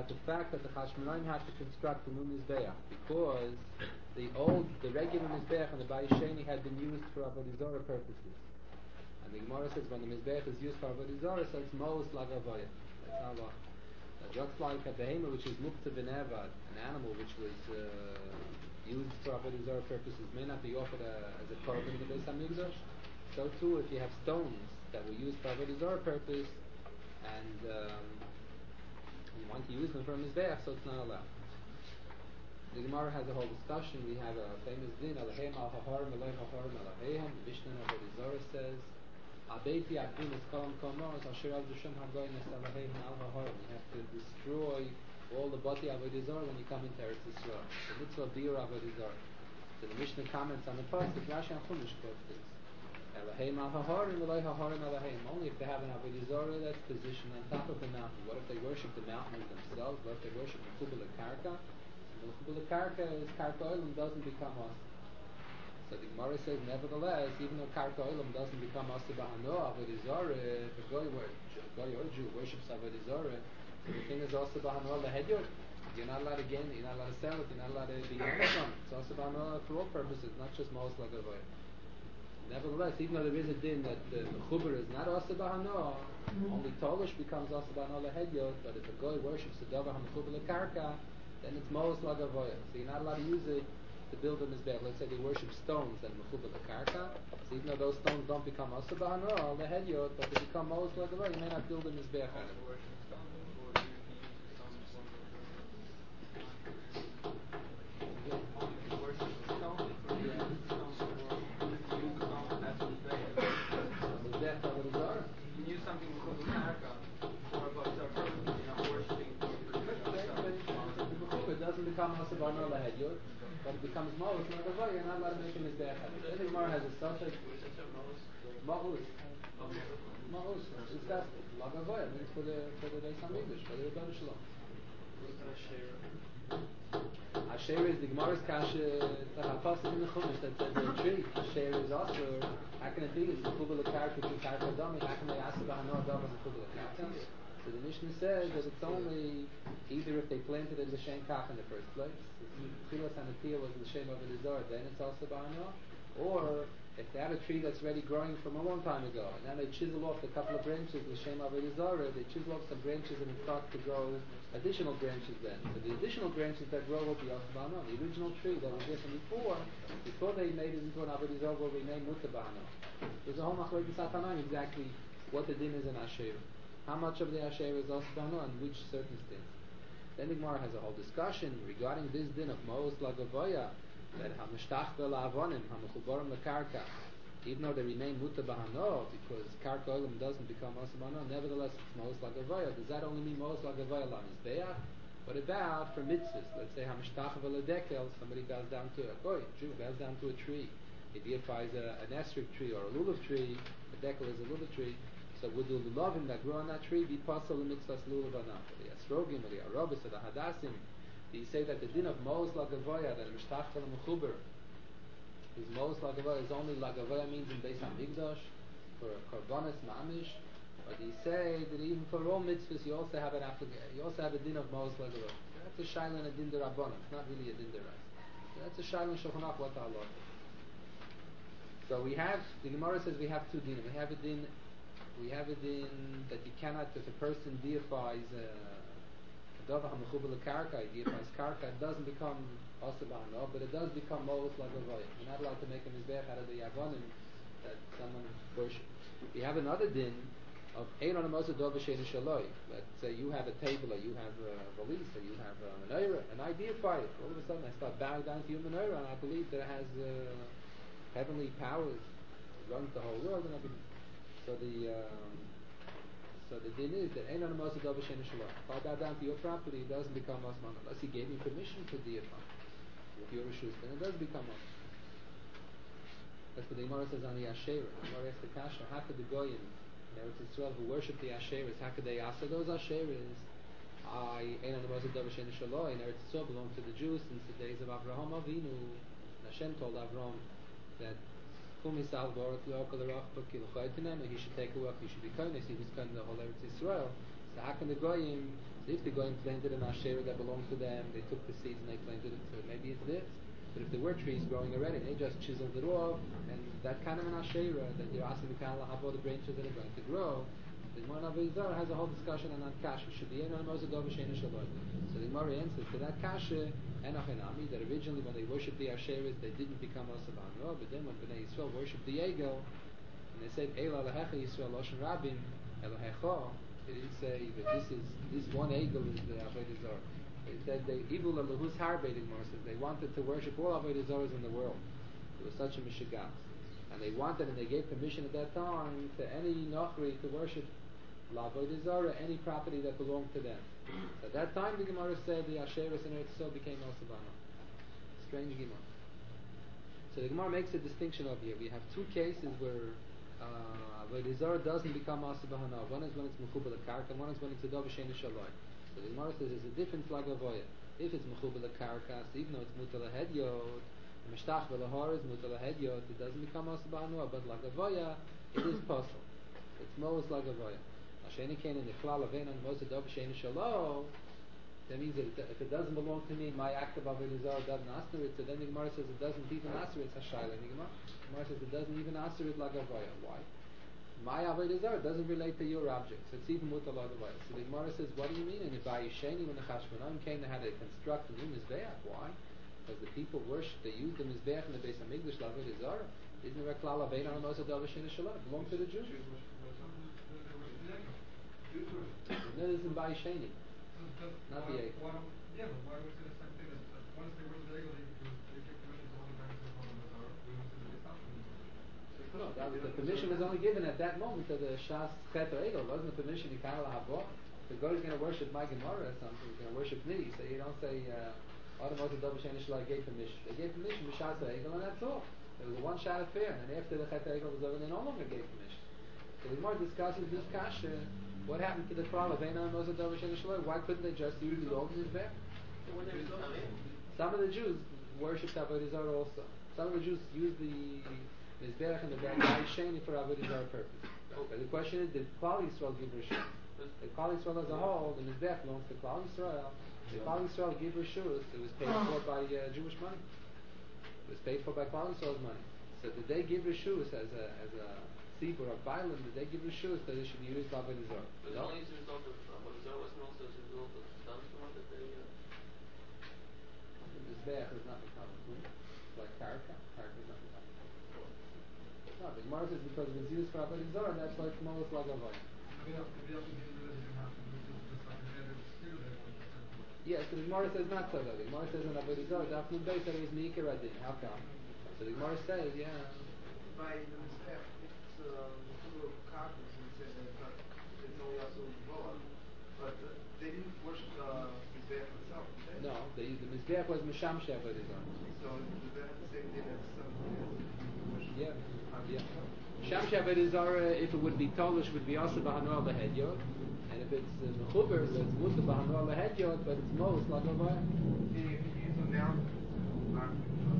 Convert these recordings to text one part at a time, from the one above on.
the fact that the Chashmonaim had to construct the new Mizbeach because the regular Mizbeach and the Bayis Sheni had been used for Avodah Zarah purposes. And the Gemara says when the Mizbeach is used for Avodah Zarah, so it's Moos Lagavoya. That's how long. Just like a behemoth which is Muktzah B'Nevad, an animal which was used for Avodah Zarah purposes, may not be offered as a korban in the Beis HaMikdash. So too, if you have stones that were used for Avodah Zarah purpose, and you want to use them for a Mizbeach, so it's not allowed. The Gemara has a whole discussion. We have a famous din, Alaheim al-Haharim, Alaheim al-Haharim, Alaheim. The Mishnah of Avodah Zarah says, Abeiti Abdin is Kolam Komos, Asher Av Dusham Hagoyin es Alaheim al-Haharim. You have to destroy all the Bati Avodah Zarah when you come into Eretz Yisrael. The mitzvah of Biur Avodah Zarah. So the Mishnah comments on the pasuk, Rashi and Chumash quote this. Eloheim al-Haharim, Eloi Haharim Eloheim. Only if they have an Avodah Zarah that's positioned on top of the mountain. What if they worship the mountain themselves? What if they worship the Mechubel Karka? The Mechubel Karka is Karka Olam doesn't become us. So the Gemara says, nevertheless, even though Karka Olam doesn't become us Bahano, Avodah Zarah, if a Goy or Jew worships Avodah Zarah, so the thing is also Bahano Lehedyot. You're not allowed to gain it, you're not allowed to sell it, you're not allowed to be honest on it. It's also Bahano for all purposes, not just Mos Lagavoy. Nevertheless, even though there is a din that the Mechuber is not Asa Bahano, only Tolish becomes Asa Bahano Lehedyot, but if a Goy worships the Davar HaMechuber Lekarka, then it's Mos Lagavoy. So you're not allowed to use it to build a Mizbeach. Let's say they worship stones and Mechuber Lekarka, so even though those stones don't become Asa Bahano Lehedyot, but they become Mos Lagavoy, you may not build a Mizbeach on it. Something called Karka or about their purpose, worshipping it doesn't become Hasabana Lehedyot, but it becomes Mos Lagavoy. You're not allowed to make a Mizbeach. Then the Gemara has a suffix Ma'us. Ma'us. It's that Lagavoy. It means for the Beis HaMikdash, for the Rebbeinu Shalom. Asher is the Gemara's kasha. It's like a pasuk in the Chumash that says a tree. Asher is also. How can it be? It's the Kubal Karka to Karka Dami. How can they ask about no Adam as a Kubal Karka? So the Mishnah says that it's only either if they planted it l'shem kach in the first place. Chilas Hanatiyah was l'shem Avodah Zarah, then it's also Bahano. Or if they have a tree that's already growing from a long time ago, and then they chisel off a couple of branches l'shem Avodah Zarah, they chisel off some branches and it starts to grow additional branches then. So the additional branches that grow will be also Bahano. The original tree that was there from before they made it into an Avodah Zarah will remain Mutta Bahano. There's a whole machlokes Tanaim exactly what the din is in Asher. How much of the Asher is also Bahano and which circumstance. Then the Gemara has a whole discussion regarding this din of Mos Lagavoya, that Hamashtach Belavonim, Hamachuborim Lekarka, even though they remain Mutta Bahano, because Karka Olam doesn't become Mos Bahano, nevertheless it's Mos Lagavoya. Does that only mean Mos Lagavoya La Mizbeach? What about for mitzvahs? Let's say Hamashtach Veledekel, somebody bows down to a Jew bows down to a tree. He deifies an esrog tree or a lulav tree. A dekel is a lulav tree. So would the lulavim that grow on that tree be possible in mitzvahs lulav or not? The esrogim or the arobis or the hadassim. Do you say that the din of Mos Lagavoya, that Mishtach Tel Mechuber, is Mos Lagavoya, is only Lagavoya means in Beis HaMikdash, for Korbanos Mamish? Or do you say that even for all mitzvahs you also have you also have a din of Mos Lagavoya? That's a shaila and a din derabbanan. It's not really a din derais. So that's a shaila and Shulchan Aruch what the halacha. So we have, the Gemara says we have two din. We have a din that you cannot, if a person deifies Davar HaMechuber Lekarka, he deifies Karka, it doesn't become Asa Bahano, but it does become Mos Lagavoya. You're not allowed to make a Mizbeach out of the Yavonim that someone worships. We have another din of Ein on a Moshe Dover Shein Shaloi. Let's say you have a table, or you have a valise, or you have a menorah, and I deify it. All of a sudden I start bowing down to your menorah, and I believe that it has heavenly powers, runs the whole world and everything. So the din is that Ein on a Moshe Dover Shein Shaloi. If I bow down to your property, it doesn't become Osman unless he gave me permission to deify with your rishus, then it does become Osman. That's what the Gemara says on the Asherah. The Gemara asks the Kasha, how could the Goyim in Eretz Yisrael who worship the Asherahs, how could they ask those Asherahs? Ein on the Moshe Dover Shein Shaloi in Eretz Yisrael belong to the Jews since the days of Avraham Avinu. And Hashem told Avram that he should take a walk, he should be kindness, he was kind of the whole Eretz Yisrael. So how can the goyim? So if the goyim planted an asherah that belonged to them, they took the seeds and they planted it. So maybe it's this. But if there were trees growing already, they just chiseled it off, and that kind of an asherah that you're asking the kind of the branches that are going to grow. The Gemara Avodah has a whole discussion on that kasha. Should be on Mosadav Shena Shalom. So the Gemara answers to that kasha Enochenami that originally when they worshipped the asherahs they didn't become Asavano, but then when Bnei Yisrael worshipped the Egel and they said Eila Lehecha Yisrael Loshen Rabim Elohecha, they didn't say that this one Egel is the Avodah Zarah. They said they Ibul Alahus Harbe. The Gemara says they wanted to worship all Avodah Zarahs in the world. It was such a mishigas. And they wanted, and they gave permission at that time to any Nochri to worship L'Avodah Zarah, any property that belonged to them. So at that time, the Gemara said the Asherus and Eretz Yisrael became Osavana. Strange Gemara. So the Gemara makes a distinction over here. We have two cases where Avodah Zarah doesn't become Osavana. One is when it's Mechubel Karka, and one is when it's a Dov Sheni Shaloi. So the Gemara says there's a difference Lagavoya. If it's Mechubel Karka, so even though it's Mutal Hedyot, Mishtach Velahor is Mutal Hedyot, it doesn't become Osavana, but Lagavoya, it is possible. It's Mo's Lagavoya. Sheni Kain in the Klal Avein on Moshe Dov Sheni Shalom. That means that if it doesn't belong to me, my act of Avodah Zarah doesn't answer it. So then the Gemara says it doesn't even answer it. Hashayla. The Gemara says it doesn't even answer it Lagavoya. Why? My Avodah Zarah doesn't relate to your object, so it's even Mutal Lagavoya. So the Gemara says, what do you mean? And if by Sheni when the Chashmonaim came, they had to construct a new Mizbeach. Why? Because the people worship, they used the Mizbeach in the Beis Hamikdash Avodah Zarah. Isn't there a Klal Avein on Moshe Dov Sheni Shalom? It belongs to the Jews. No, this is by Sheni. Not the Egel. Yeah, but why was it the same thing? Once they were the Egel, they gave permission to all the guys to follow the Zarah. We went to the Eastern. No, that was, the permission was only given at that moment to the Shas Chet or Egel. It wasn't the permission you can't have. The God is going to worship my Gemara or something. He's going to worship me. So you don't say, Automotive Dov Sheni Shalom gave permission. They gave permission to Shas Egel, and that's all. It was a one-shot affair. And then after the Chet Egel was over, they no longer gave permission. So the Gemara discusses this kasha. What happened to the Klal of Einan Moshe Dov Sheni Shalom? Why couldn't they just use the old Mizbeach? Some of the Jews worshipped Avodah Zarah also. Some of the Jews used the Mizbeach and the Bai Sheni for Avodah Zarah purpose. But the question is, did Klal Yisrael give Rishus? The Klal Yisrael as a whole, the Mizbeach belongs to Klal Yisrael. The Klal Yisrael gave Rishus. It was paid for by Jewish money. It was paid for by Klal Yisrael's money. So did they give Rishus as a Sibur of Bailam, did they give Rishus that it should be used by Avodah Zarah? But no? Only as a result of Avodah Zarah, wasn't also as a result of thunderstorm that they... The Mizbeach is not become like Karka. Karka is not become. No, the Gemara says because it was used for Avodah Zarah, that's why it's Molos Lagavoy. Yes, so the Gemara says not so though. The Gemara says in Avodah Zarah, Dafnun Beis that it was Meikar Adin. How come? So the Gemara says, yeah. By the Mizbeach, it's full of carpets and it's only also Boa. But they didn't worship the Mizbeach itself, did they? No, the Mizbeach was Misham Sheh Avodah Zarah. So does that have the same thing as something? Yeah, yeah. Misham Sheh Avodah Zarah, if it would be Tolish, would be also Bahanu Lehedyot. And if it's Mechuber, so it's Muta Bahanu Lehedyot, but it's Mos Lagavoy. If you use a noun, not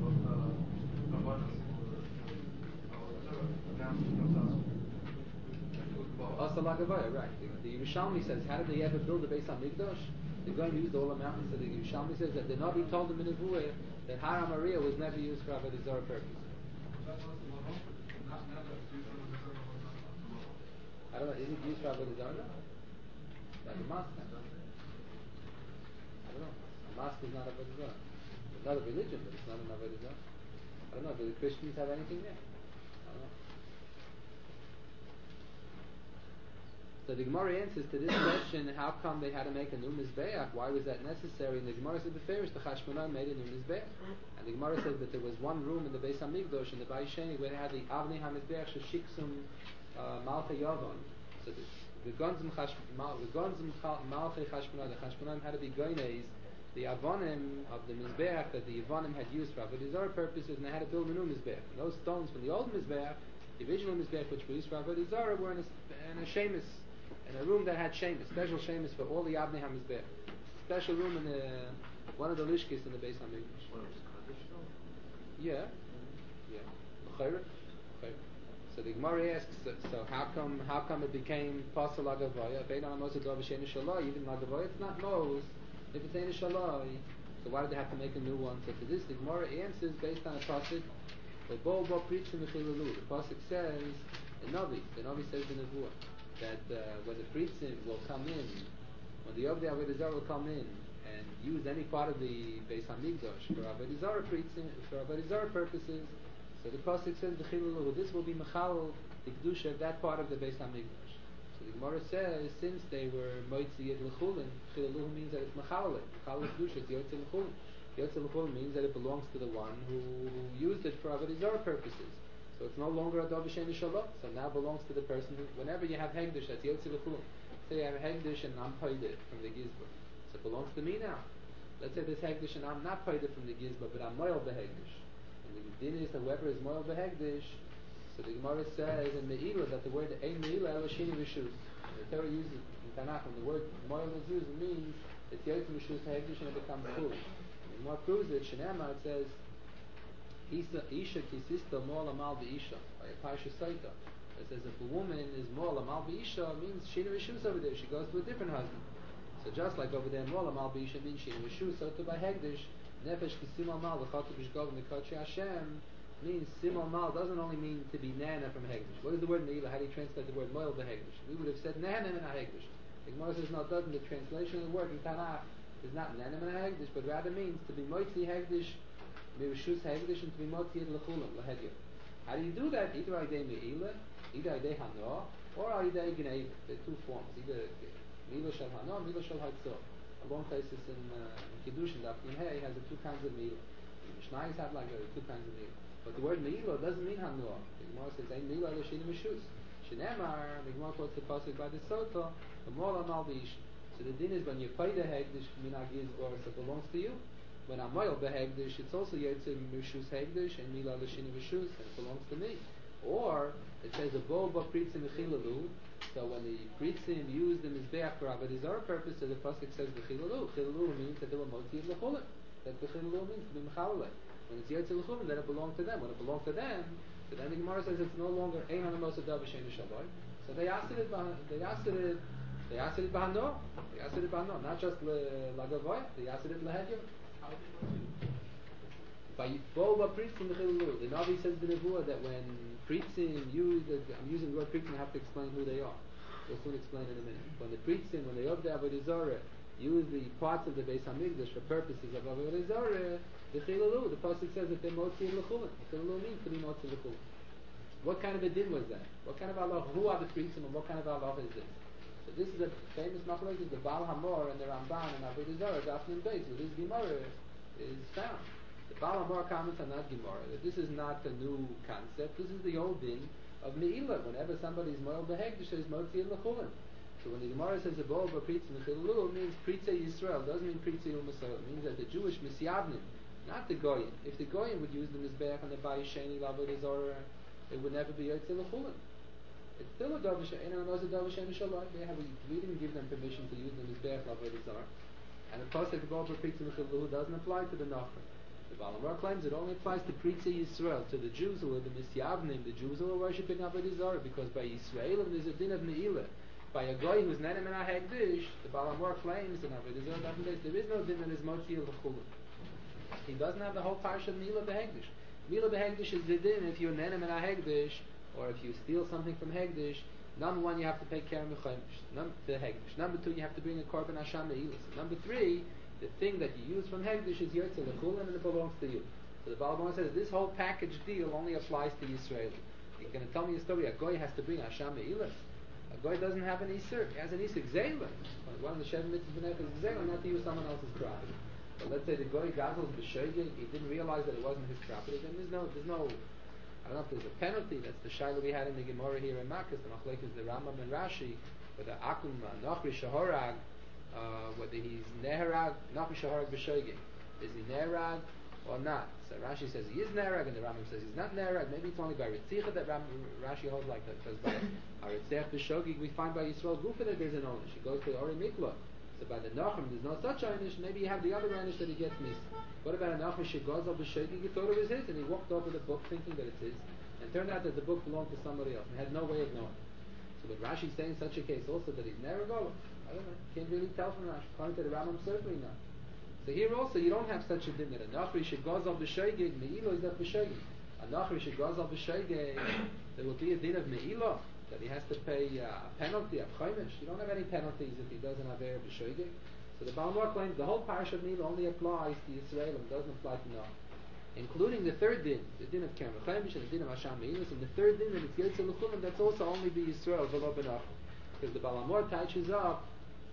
Also Lagavoya, right. The Yerushalmi says, how did they ever build a Beis HaMikdash? They're going to use all the mountains. So the Yerushalmi says that the Navi told them in Nevuah that Har HaMoriah was never used for Avodah Zarah purpose. I don't know, is it used for Avodah Zarah? Like a mosque? I don't know. A mosque is not Avodah Zarah. It's not a religion, but it's not an Avodah Zarah. I don't know, do the Christians have anything there? I don't know. So the Gemara answers to this question, how come they had to make a new Mizbeach? Why was that necessary? And the Gemara said the Farish, the Chashmonaim made a new Mizbeach. And the Gemara says that there was one room in the Beis HaMikdash, in the Bai Sheni, where they had the Avnei HaMizbeach, Sheshiksum Malchei Yavon. So the Gonzim Malchei Chashmonaim, the Chashmonaim had to be Goyneis, the Avonim of the Mizbeach that the Avonim had used for Avodah Zarah purposes, and they had to build a new Mizbeach. And those stones from the old Mizbeach, the original Mizbeach which were used for Avodah Zarah, were in a shemus, in a room that had shemus, special shemus for all the Avnei HaMizbeach. Special room in one of the Lishkis in the Beis HaMikdash. What, it was Kaddish though? Yeah. Yeah. L'chayra. So the Gemara asks, so how come it became Pasal Lagavoya? Bein al Moshe Dov Shein Shalai, even Lagavoya, it's not Mos. If it's Ein Shalai, so why did they have to make a new one? So to this, the Gemara answers based on a pasuk. The pasuk says the Navi says in the Nevuah that when the Pritzim will come in, when the Yovdei Avodah Zarah will come in and use any part of the Beis Hamikdash for Avodah Zarah Pritzim, for Avodah Zarah purposes, so the pasuk says the Chilulu. This will be Mechal the Kedusha of that part of the Beis Hamikdash. So the Gemara says since they were Moitzi Yed L'Chulin, Chilulu means that it's Mechal Kedusha, it's Yotze L'Chulin. Yotze L'Chulin means that it belongs to the one who used it for Avodah Zarah purposes. So it's no longer a Dov Shein Shalom. So now belongs to the person who, whenever you have Hegdish, that's Yotze L'Chulin. Say you have a Hegdish and I'm paid it from the Gizba. So it belongs to me now. Let's say this Hegdish and I'm not paid it from the Gizba, but I'm Moel Behegdish. And the din is that whoever is Moel Behegdish, so the Gemara says in Me'ilah that the word Ein Me'ilah Eloshini Rishus. The Torah uses in Tanakh when the word Moel is used, it means it's Yotze Rishus Hegdish and it becomes Chul. And what proves it, Shenema, it says Isha Kisista Moel Amal B'Isha by a Parsha Saita. It says if a woman is Moel Amal B'Isha, it means Shina Rishus over there. She goes to a different husband. So just like over there, Moel Amal B'Isha means Shina Rishus. So to by Hegdish, Nefesh Kisim Amal L'Chatu B'Shgov N'Kotche Hashem means Sim Amal doesn't only mean to be Nana from Hegdish. What is the word Me'ilah? How do you translate the word Moel B'Hegdish? We would have said Nana in a Hegdish. The Gemara says no, it doesn't. The translation of the word in Tanakh is not Nana in a Hegdish, but rather means to be Moitzi Hegdish, Mirishus Hegdish, and to be Moitzi Yed L'Chulim L'Hedya. How do you do that? Either Aidei Me'ilah, either Aidei Hanoah, or Aidei Gnei. There are two forms. Either Me'ilah Shel Hanoah, Me'ilah Shel Haitzah. A long places in Kiddushin, Daf Nun Hey has the two kinds of Me'ilah. Mishnayos have like two kinds of Me'ilah. But the word Me'ilah doesn't mean Hanoah. The Gemara says Ein Me'ilah Eloshini Mishus. Shenemar, the Gemara quotes the pasuk by the Sota, the Moel Amal B'Ish. So the din is when you pay the Hegdish, Minag Yizbor, so it belongs to you. When I'm Moel Behegdish, it's also Yotze Mishus Hegdish and Me'ilah Eloshini Mishus, and it belongs to me. Or it says a Bo Bo Pritzim Chilalu. So when the Pritzim used the Mizbeach for Avodah Zarah purposes, the pasuk says the Chilalu. Chilalu means that they were Motzi L'Chulim. That the Chilalu means to be Mechalale. When it's Yotze L'Chulim, then it belonged to them. When it belonged to them, so then the Gemara says it's no longer Ein on the Moshe Dov Shein Shalai. So they asked it Bahano. They asked it Bahano. Not just Lagavoy. They asked it Lahedya. By Boba Pritzim the Chilalu. The Navi says the Nevuah that when Pritzim use, I'm using the word Pritzim, I have to explain who they are. We'll soon explain in a minute. When the Pritzim, when they Yovdei Avodah Zarah, use the parts of the Beis Hamikdash for purposes of Avodah Zarah, the Chilalu, the pasuk says that they're Motzi L'Chulin. Chilalu means to be Motzi L'Chulin. What kind of a din was that? What kind of Allah? Who are the Pritzim and what kind of Allah is this? So this is a famous machlokes, the Baal Hamor and the Ramban and Avodah Zarah, Daf Nun Beis, where this Gemara is found. The Baal Hamor comments on that Gemara that this is not a new concept. This is the old din of Me'ilah. Whenever somebody is Moel Behegdish, is Motzi L'Chulin. So when the Gemara says a Bo Ba Pritzim Chilalu, it means Pritzei Yisrael. It doesn't mean Pritzei U'Masel. It means that the Jewish Misyavnim, not the Goyim. If the Goyim would use the Mizbeach and the Bayis Sheni L'Avodah Zarah, it would never be Yotze L'Chulin. It's still a Dov Shein, and it was a Dov Shein Shalai. We didn't give them permission to use the Mizbeach L'Avodah Zarah. And of course, the Bo Ba Pritzim Chilalu doesn't apply to the Nachman. The Baal Hamor claims it only applies to Pritzei Yisrael, to the Jews who are the Misyavnim, the Jews who are worshipping Avodah Zarah, because by Yisrael there's a din of Me'ilah. By a guy who's Nenem and a Hegdish, the Baal Hamor claims in Avodah Zarah there is no din that is Motzi L'Chulin. He doesn't have the whole parsha of Me'ilah Behegdish. Me'ilah Behegdish is the din if you're Nenem and a Hegdish, or if you steal something from Hegdish. Number one, you have to pay Kerem Mechaimish, to Hegdish. Number two, you have to bring a Korban Hashem Me'ilah. Number three, the thing that you use from Hegdish is Yotze L'Chulin and it belongs to you. So the Baal Hamor says this whole package deal only applies to Yisrael. You're going to tell me a story, a guy has to bring Hashem Me'ilah. A guy doesn't have an Isur, he has an Isur Gzeila. One of the Shevim Mitzvah B'nei is Gzeila, not to use someone else's property. But let's say the guy gazels b'shogeg, he didn't realize that it wasn't his property, then there's no, I don't know if there's a penalty. That's the shaila we had in the Gemara here in Makkos, the machlokes is the Rambam and Rashi, whether Akum, Nachri Shahorag, whether he's Neherag, Nachri Shahorag b'shogeg. Is he Neherag or not? So Rashi says he is Nerag, and the Rambam says he's not Nerag. Maybe it's only by Ritzicha that Rashi holds like that, because by Ritzech B'Shogig we find by Yisrael Gufa that there's an Onish. He goes to Ori Mikla. So by the Nachum there's no such Onish. Maybe you have the other Onish that he gets missed. What about a Nachum Shegozel B'Shogig? He thought it was his, and he walked over the book thinking that it's his. and turned out that the book belonged to somebody else, and had no way of knowing. So but Rashi's saying in such a case also that he's never golem. I don't know, can't really tell from Rashi. According to the Rambam, certainly not. So here also you don't have such a din that a nachri should gazal b'shoigeg, me'ilo is not b'shoigeg. A nachri should gazal b'shoigeg, there will be a din of me'ilo, that he has to pay a penalty, a chaimish. You don't have any penalties if he doesn't have a b'shoigeg. So the Balamor claims the whole parish of me'ilo only applies to Yisrael and doesn't apply to Noach. Including the third din, the din of Kerem Chaimish and the din of Hasham Me'ilos, and the third din that it's Yetzel L'chulim, that's also only be Yisrael, v'lo benach. Because the Balamor touches up,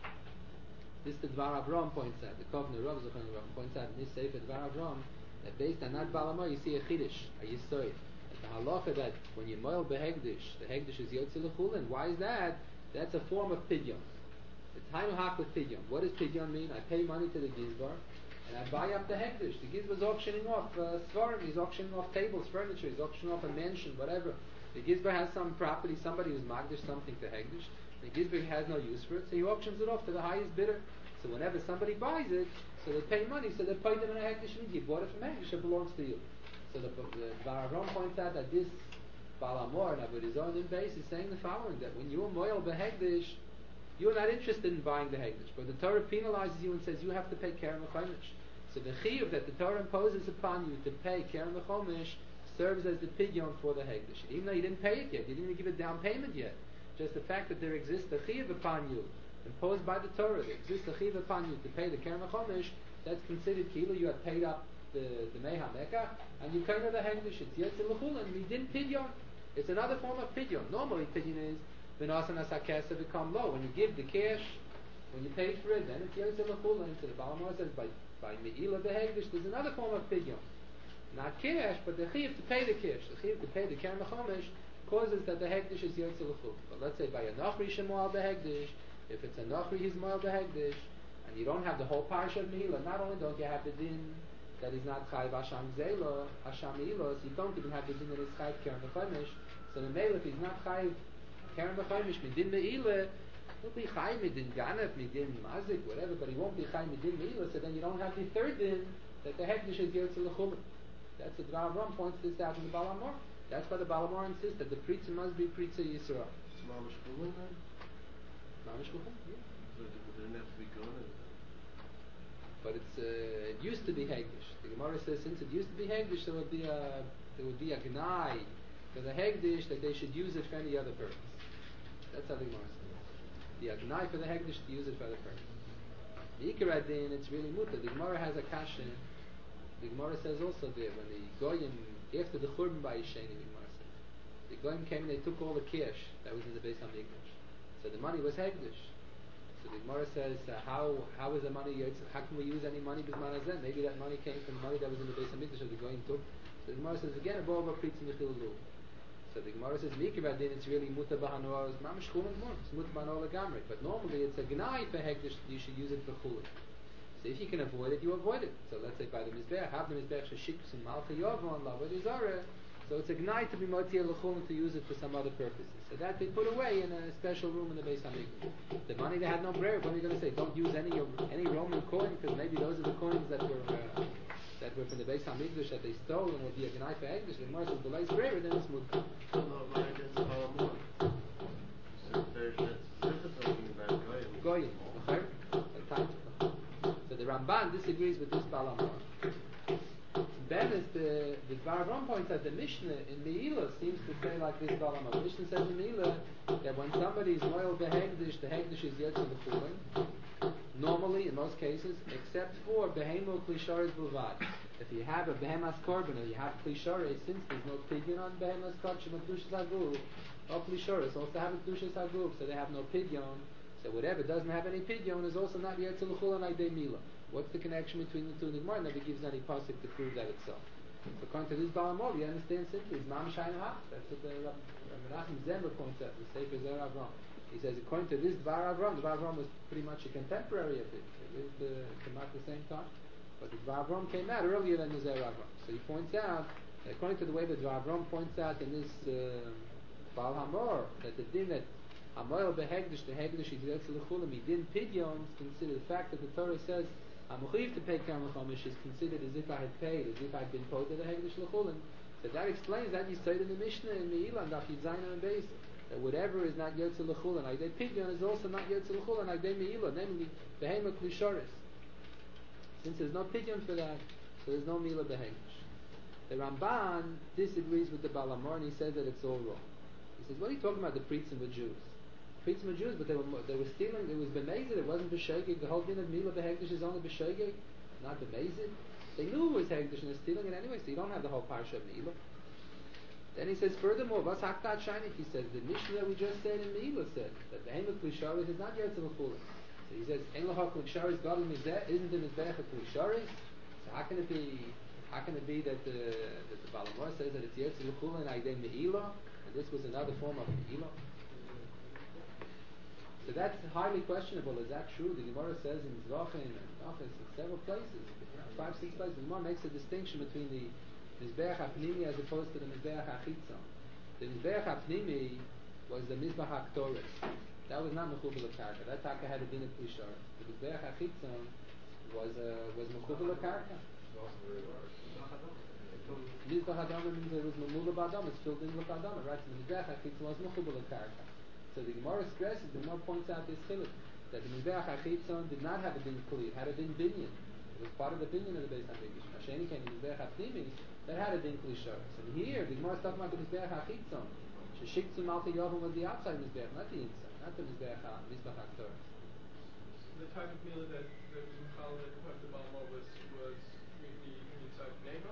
this the Dvar Avram points out, the Kovner Rav Zochar Avram points out in this Sefer Dvar Avram, that based on that Balamor you see a Chiddush, a Yisoid. The halacha that when you moil behegdish, the hegdish is Yetzel L'chulim. Why is that? That's a form of pidyon. It's Hainu with pidyon. What does pidyon mean? I pay money to the Gizbar, and I buy up the hegdish. The Gizbar's auctioning off svarim, he's auctioning off tables, furniture, he's auctioning off a mansion, whatever. The Gizbar has some property, somebody who's magdish something to hegdish. The Gizbar has no use for it, so he auctions it off to the highest bidder. So whenever somebody buys it, so they pay money, so they pay them in a hegdish means you bought it from hegdish, it belongs to you. So the Varavon points out that this Balamor and Abu Rizon base is saying the following, that when you're moil behegdish, you're not interested in buying the hegdish, but the Torah penalizes you and says you have to pay Kerem Chaimish. So the chiyuv that the Torah imposes upon you to pay Kerem Chaimish serves as the pidyon for the hegdish. Even though you didn't pay it yet, you didn't even give a down payment yet. Just the fact that there exists a chiyuv upon you, imposed by the Torah, there exists a chiyuv upon you to pay the Kerem Chaimish, that's considered kilo. You have paid up the Meha Mecca, and you kind of the hegdish. It's Yetzel L'chulim, and we didn't pidyon. It's another form of pidyon. Normally pidyon is v'nasan asakesa become low. When you give the cash, when you pay for it, then it's Yetzel L'chulim. So the Balamor says by me'ila the hegdish, there's another form of pidyon. Not cash, but the chiyuv to pay the cash. The chiyuv to pay the Kerem Chaimish causes that the hegdish is Yetzel L'chulim. But let's say by a nachri shemoal the hegdish, if it's a nachri he's moal the hegdish, and you don't have the whole parsha of me'ila, not only don't you have the din that is not chayv Hasham Zelo, Hasham Me'ilos, you don't even have the din that is chayv Kerem Chaimish. So the male, if he's not chayv Kerem Chaimish, midin Me'ila, he'll be chayv midin Ganef, midin Mazik, whatever, but he won't be chayv midin Me'ila, so then you don't have the third din, that the hegdish is Yetzel L'chulim. That's the Dvar Avram points this out in the Balamor. That's why the Balamor insists that the Pritza must be Pritza Yisrael. It's Mamish Chulin then? Mamish Chulin, yeah. So it didn't have to be good? But it used to be Hegdish. The Gemara says since it used to be Hegdish, there would be a gnai for the Hegdish that they should use it for any other purpose. That's how the Gemara says. The gnai for the Hegdish to use it for other purpose. The Ikar Adin, it's really mutter. The Gemara has a kashin. The Gemara says also there when the Goyim after the Churban by Yisheni, the Gemara says the Goyim came and they took all the cash that was in the Beis Hamikdash. So the money was Hegdish. So the Gemara says, how is the money? How can we use any money bisman hazen? Maybe that money came from the money that was in the Beis Hamikdash that the Goyim took. So the Gemara says again above Pritz Michilu. So the Gemara says Mikra Din, it's really muta b'hanor, it's mamish chulin more. It's muta b'hanor legamri. But normally it's a gnai for hegdish. You should use it for chulin. So if you can avoid it, you avoid it. So let's say by the mizbech, have the mizbech sheshikus and malcha yovon lavod. So it's a gnai to be motia l'chulin to use it for some other purposes. So that they put away in a special room in the Beis Hamikdash. The money they had no prayer. What are you going to say? Don't use any Roman coin because maybe those are the coins that were from the Beis Hamikdash that they stole and would be a gnai for hegdish. The Gemara says the last prayer, then it's muta. So no, right against the Balamor. So that's talking about Goyim. Goyim. So the Ramban disagrees with this Balamor. Then is the Dvar Avram points out the Mishnah in Me'ilah seems to say like this Balamor. The Mishnah says in Me'ilah that when somebody is loyal to hegdish, the hegdish is Yetzel L'chulim. Normally, in most cases, except for behemo klisharis bulvad. If you have a behemas korban or you have klisharis, since there's no pidyon on behemas korban, no kedushas haguf, or klisharis also have a kedushas haguf, so they have no pidyon. So whatever doesn't have any pidyon is also not Yetzel L'chulim like de Mila. What's the connection between the two? The Gemara never gives any pasuk to prove that itself. So according to this Balamor, you understand simply it's mamish hainu hach. That's what the Menachem Zember points out. The Sefer Zer Avram. He says according to this Dvar Avram, the Dvar Avram was pretty much a contemporary of it. It came out at the same time, but the Dvar Avram came out earlier than the Zer Avram. So he points out that according to the way the Dvar Avram points out in this Baal Hamor that the din that Hamoil behegdish the hegdish is Yetzel L'chulim he didn't pidyon is considered the fact that the Torah says I'm mechuyev to pay Kerem Chaimish is considered as if I had paid, as if I had been paid to the hegdish l'chulim. So that explains that you say in the Mishnah in Me'ilah and Daf Yud Zayin and Beis that whatever is not Yotze L'chul and Aydei Pidyon is also not Yotze L'chul and Aydei Me'ilah, namely Behema Klisharis. Since there's no Pidyon for that, so there's no Me'ilah Behemish. The Ramban disagrees with the Baal HaMaor and he says that it's all wrong. He says, what are you talking about, the Pritzim were Jews? Pritzim were Jews, but they were stealing, it was B'mezid, it wasn't B'shegeg. The whole thing of Me'ilah Behegdish is only B'shegeg, not B'mezid. They knew it was Hegdish and they're stealing it anyway, so you don't have the whole Parsha of Me'ilah. Then he says, furthermore, Vas Haktat Shainik, he says, the Mishnah that we just said in Me'ilah said that the Behema Klisharis is not Yotze L'chul. So he says, Ein L'ha Klisharis Gadol Mizeh, isn't the Mizbech a Klisharis? So how can it be that the Baal HaMaor says that it's Yotze L'chul and Aydei Me'ilah, and this was another form of Me'ilah? So that's highly questionable. Is that true? The Gemara says in Zvachim and Nachas in several places, 5-6 places, the Gemara makes a distinction between the Mizbeach HaPnimi as opposed to the Mizbeach HaChitzon. The Mizbeach HaPnimi was the Mizbeach HaKtoris. That was not Mechubel HaKarka. That Taka had a din of Klishar. The Mizbeach HaChitzon was Mechubel HaKarka. Mizbeach HaDama means it was Memula B'Adam. It's filled in with Adama, right? So the Mizbeach HaChitzon was Mechubel HaKarka. So the Gemara stresses, the Gemara points out this chiluk that the Mizbeach HaChitzon did not have a din Kli, it had a din Binyan. It was part of the Binyan of the Beis HaMikdash. Masheni came to the Mizbeach HaPnimi that had a din Kli Sharis. And here the Gemara is talking about the Mizbeach HaChitzon. Sheshiktzum Malti Yovam was the outside Mizbeach, not the inside, not the Mizbeach HaKtoris. The type of meal that was Michal that the type of Baal HaMaor was inside Neva.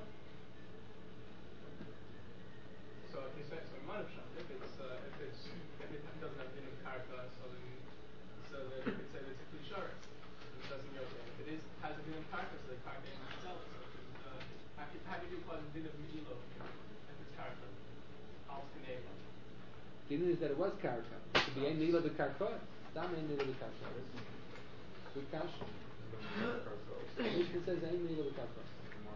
So if you say so Manavshan, if it doesn't have din of karka, so then you could say that it's a klisharis. It doesn't go there. If it has a din of karka, so the karka ain't itself. So how do you apply the din of meilo if it's karka? Al Kaneva. The din is that it was karka. It could be a meal of the karka. Dam a meal of the karka. Good cash. The Mishnah says a meal of the karka.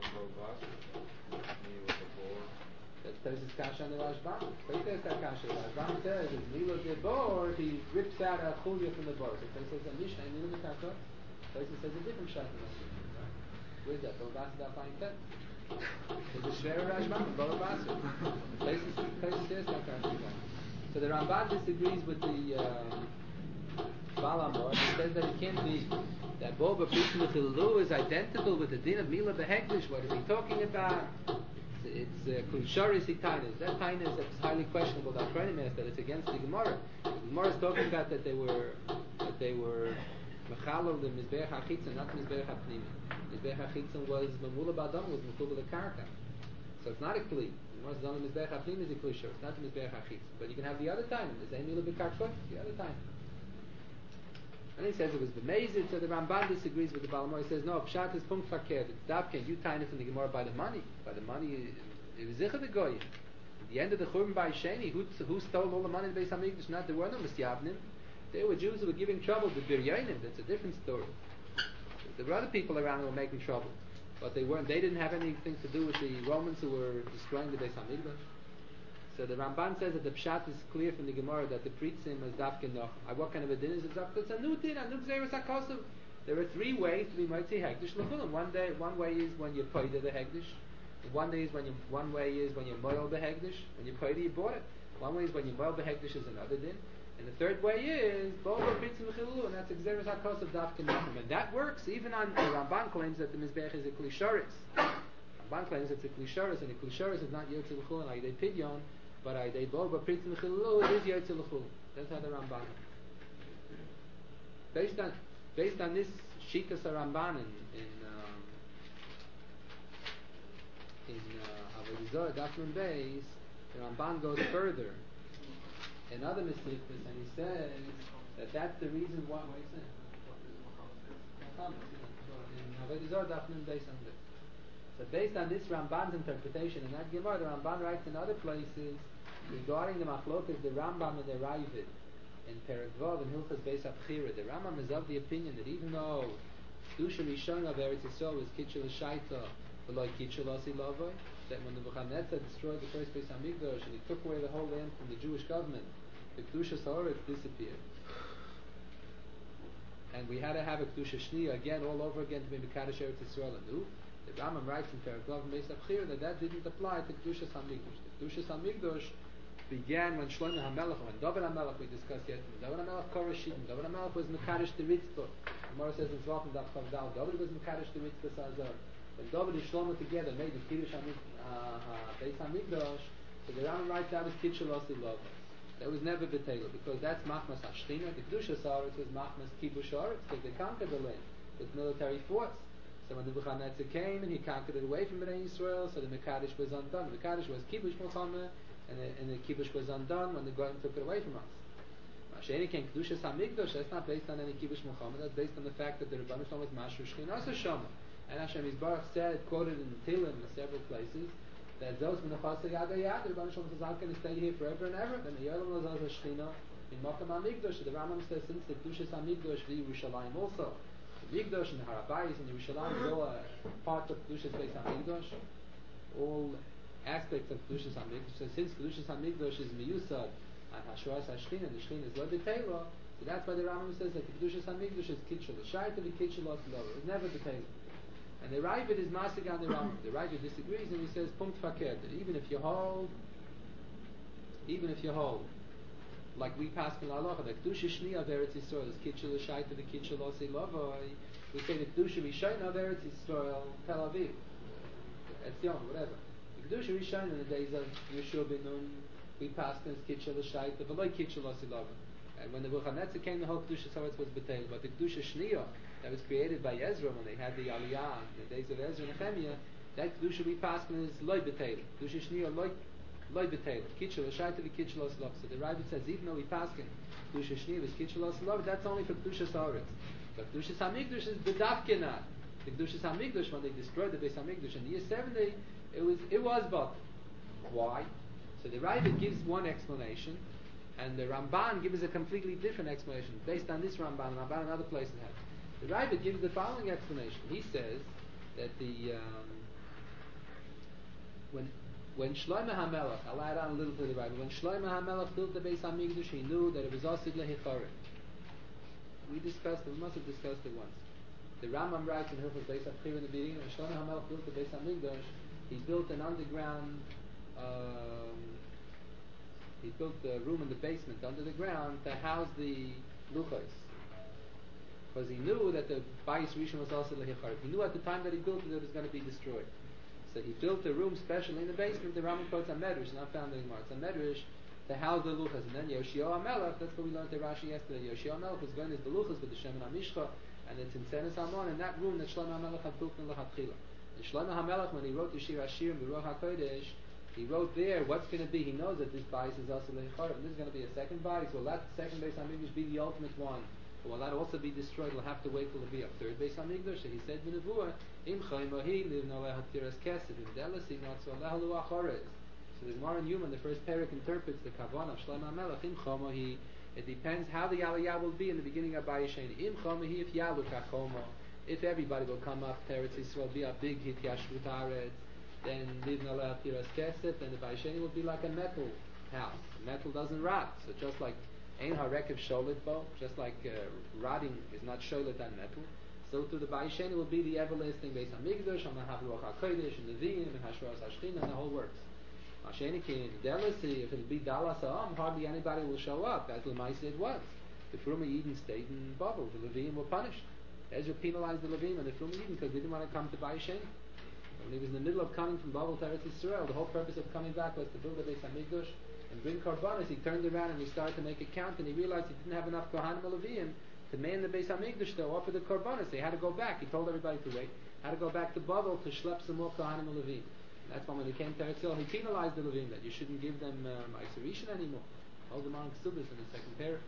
That is Kasha on the Rashbam. But there's that Kasha. Rashbam says, if Milo de Bor, he rips out a chulya from the Bor. So he says, a Mishnah, Milo de Karka. So he says a different shot in the right? Where's that? Bor Basa fine tet. There's a Shver Rashbam and Bor Basa. Places there's that Kasha. So the Ramban disagrees with the Baal HaMaor. He says that it can't be that Boba B'Ishma Chilu is identical with the din of Mila Behegdish. What is he talking about? It's Klisharis Tainas. That Tainas that's highly questionable. The Achronim is that it's against the Gemara. The Gemara is talking about that they were Mechalol the Mizbeach HaChitzon, not Mizbeach HaPnimi. Mizbeach HaChitzon was Mamula B'Adam, was Mechubel HaKarka. So it's not a Kli. The Gemara says only Mizbeach HaPnimi is a Klishar. It's not the Mizbeach HaChitzon. But you can have the other time. There's a Mila B'Karkot, the other time. And he says it was the Mezid, so the Ramban disagrees with the Baal HaMaor. He says, no, Pshat is Punkt Fakir. It's Davken, you tie it from the Gemara by the money. By the money, it was Zichah the Goyim. At the end of the Churban by Sheni, who stole all the money in the Beis HaMikdash? Not, there were no Misyavnim. They were Jews who were giving trouble to Biryanim. That's a different story. There were other people around who were making trouble. But they didn't have anything to do with the Romans who were destroying the Beis HaMikdash. So the Ramban says that the Pshat is clear from the Gemara that the Pritzim is Davken Noch. What kind of a din is it? It's a new din, a new Gzeres HaKosuv. There are 3 ways to be Motzi Hegdish L'chulim. One way is when you paid the Hegdish. One way is when you moil the Hegdish. When you paid it, you bought it. One way is when you moil the Hegdish is another din. And the third way is Boba Pritzim L'chilu, and that's Gzeres HaKosuv Davken Noch. And that works even on the Ramban claims that the Mizbech is a Klisharis. Ramban claims it's a Klisharis, and a Klisharis is not Yotze L'chul and Aydei Pidyon. But they both but Pritzim Chilu, it is Yotze L'chul. That's how the Ramban. Based on this Shitas Ramban in Avodah Zarah Daf Nun Beis, the Ramban goes further in other Mesechus, and he says that that's the reason why. What is it? In Avodah Zarah Daf Nun Beis on this. So based on this Ramban's interpretation in that Gemara, the Ramban writes in other places regarding the Machlokas, the Rambam and the Ravid in Perek Vav and Hilchas Beis HaBchira. The Rambam is of the opinion that even though Kedusha Rishon of Eretz Yisrael was Kitchel Shaita, V'loi Kitchel Asi Lavoi, that when the Nebuchadnezzar destroyed the first Beis HaMikdash and he took away the whole land from the Jewish government, the Kedusha Haaretz disappeared. And we had to have a Kedusha Shniya again, all over again, to be Mekadosh Eretz Yisrael anew. The Rambam writes in Perek Vav Beis Abchira that didn't apply to Kedushas HaMikdash. The Kedushas HaMikdash began when Shlomo HaMelech, when David HaMelech, we discussed yesterday, David HaMelech Korah Shittim, David HaMelech was Mekadosh the Ritzvah. The Gemara says in Tzvach and Daf Chav Dal, David was Mekadosh the Ritzvah Sazar. When David and Shlomo together made the Kiddush Beis HaMikdash, so the Rambam writes that was Kitshel Osi Lova. That was never B'Tela, because that's Machmas HaShechina. The Kedushas Haaretz was Machmas Kibush Haaretz, because they conquered the land with military force. So when the Nebuchadnezzar came and he conquered it away from Bnei Yisrael, so the Mekadosh was undone. The Mekadosh was Kibush Milchama, and the Kibush was undone when the Goyim took it away from us. Masheni came Kedushas HaMikdash, that's not based on any Kibush Milchama, that's based on the fact that the Rebbeinu Shalom was Mashur Shechina Shama. And Hashem Yisbarach said, quoted in Tehillim in several places, that those Menachas Yad Yad, the Rebbeinu Shalom says, I'm going to stay here forever and ever. Then the Yolam Lazaz Shechina in Makam HaMikdash, the Rambam says, since the Kedushas HaMikdash, the Yerushalayim also. Mikdash and Harabayis and Yerushalayim is all part of Kedushas Beis HaMikdash, all aspects of Kedushas HaMikdash. So since Kedushas HaMikdash is miyusad and Hashras HaShechina, and the Shechina is lo b'Tela, so that's why the Rambam says that the Kedushas HaMikdash is Kitshel L'Shayta v'Kitshel L'Slova. It's never b'Tela. And the Ravid is masig on the Rambam. The Ravid disagrees and he says punkt fakir, that even if you hold, like we pass in Halacha, the Kedusha Shniya of Eretz Yisrael is Kitshel L'Shayta v'Kitshel L'Slova. We say the Kedusha Rishayna of Eretz Yisrael, Tel Aviv, Etzion, whatever. The Kedusha Rishayna in the days of Yeshua ben Nun, we passed in Kitshel L'Shayta v'Loi Kitshel L'Slova. And when the Nebuchadnezzar came, the whole Kedusha Haaretz was B'Tela. But the Kedusha Shniya that was created by Ezra when they had the Aliyah in the days of Ezra and Nehemiah, that Kedusha we passed is Loi B'Tela. Kedusha Shniya Loi B'Tela. Kitshel L'Shayta v'Kitshel L'Slova. So the Rabbi says even though we pass in Kedusha Shniya is Kitshel L'Slova, that's only for Kedusha Haaretz. But Kedushas HaMikdash is B'Dafkenat. The Kedushas HaMikdash, when they destroyed the Beis HaMikdash in the year 70, it was but. Why? So the Ravid gives one explanation, and the Ramban gives a completely different explanation based on this Ramban. Ramban and other places have. The Ravid gives the following explanation. He says that when Shlomo HaMelech, I'll add on a little to the Ravid, when Shlomo HaMelech built the Beis HaMikdash, he knew that it was Asid Lehicharim. We discussed it, we must have discussed it once. The Rambam writes in Hilchos Beis Abchira in the beginning, when Shlomo HaMelech built the Beis HaMikdash, he built an underground, he built a room in the basement under the ground to house the luchos. Because he knew that the Bayis Rishon was also Lehicharim. He knew at the time that he built it, it was going to be destroyed. So he built a room specially in the basement. The Rambam quotes a medrash, not found anymore. It's a medrash to house the luchas. And then Yoshio HaMelech, that's what we learned in Rashi yesterday. Yoshio HaMelech was going to the luchas with the Shemin HaMishcha, and it's in Tzenes Hamon, in that room that Shlomo HaMelech had built in L'Chatchila. And Shlomo HaMelech, when he wrote the Shir Hashir in the Ruach HaKodesh, he wrote there what's going to be. He knows that this Bayis is also Lehicharim, and this is going to be a second Bayis. Will that second Beis HaMikdash be the ultimate one? Or will that also be destroyed? We'll have to wait till it be a third Beis HaMikdash. So he said in the Nevuah, Im Chaymohi livno lehatiras kesed, Im delasi not so lehalu achoretz. So the Gemara in Yuma, the first parak interprets the Kavan of Shlomo HaMelech, Im Chaymohi. It depends how the Aliyah will be in the beginning of Bayis Sheni. Im Chaymohi, if Yalu Kachomo, if everybody will come up, Teretz Yisrael be a big hit Yashvut Haaretz, then livno lehatiras kesed, then the Bayis Sheni will be like a metal house. Metal doesn't rot. So just like Ein harekev sholet bo, just like rotting is not sholet on metal, so to the Bayis Sheni will be the everlasting Beis HaMikdash, and have Ruach HaKodesh, and Nevi'im, and Hashras HaShechina, and the whole works. Mashenikin, Delasi, if it'll be Dalas Ha'am, hardly anybody will show up, as Lemaisa it was. The Fruma Eden stayed in bubble, the Leviim were punished. Ezra penalized the Leviim and the Fruma Eden because they didn't want to come to Bayis Sheni. When he was in the middle of coming from Babel to Eretz Yisrael, the whole purpose of coming back was to build the Beis HaMikdash and bring Korbanos. He turned around and he started to make a count, and he realized he didn't have enough Kohanim and Leviim to man the Beis HaMikdash to offer the Korbanos. They had to go back. He told everybody to wait. Had to go back to Babel to schlep some more Kohanim and Leviim. That's why when he came to Eretz Yisrael, he penalized the Leviim that you shouldn't give them Ma'aser Rishon anymore. Hold them on Ksubis in the second pair.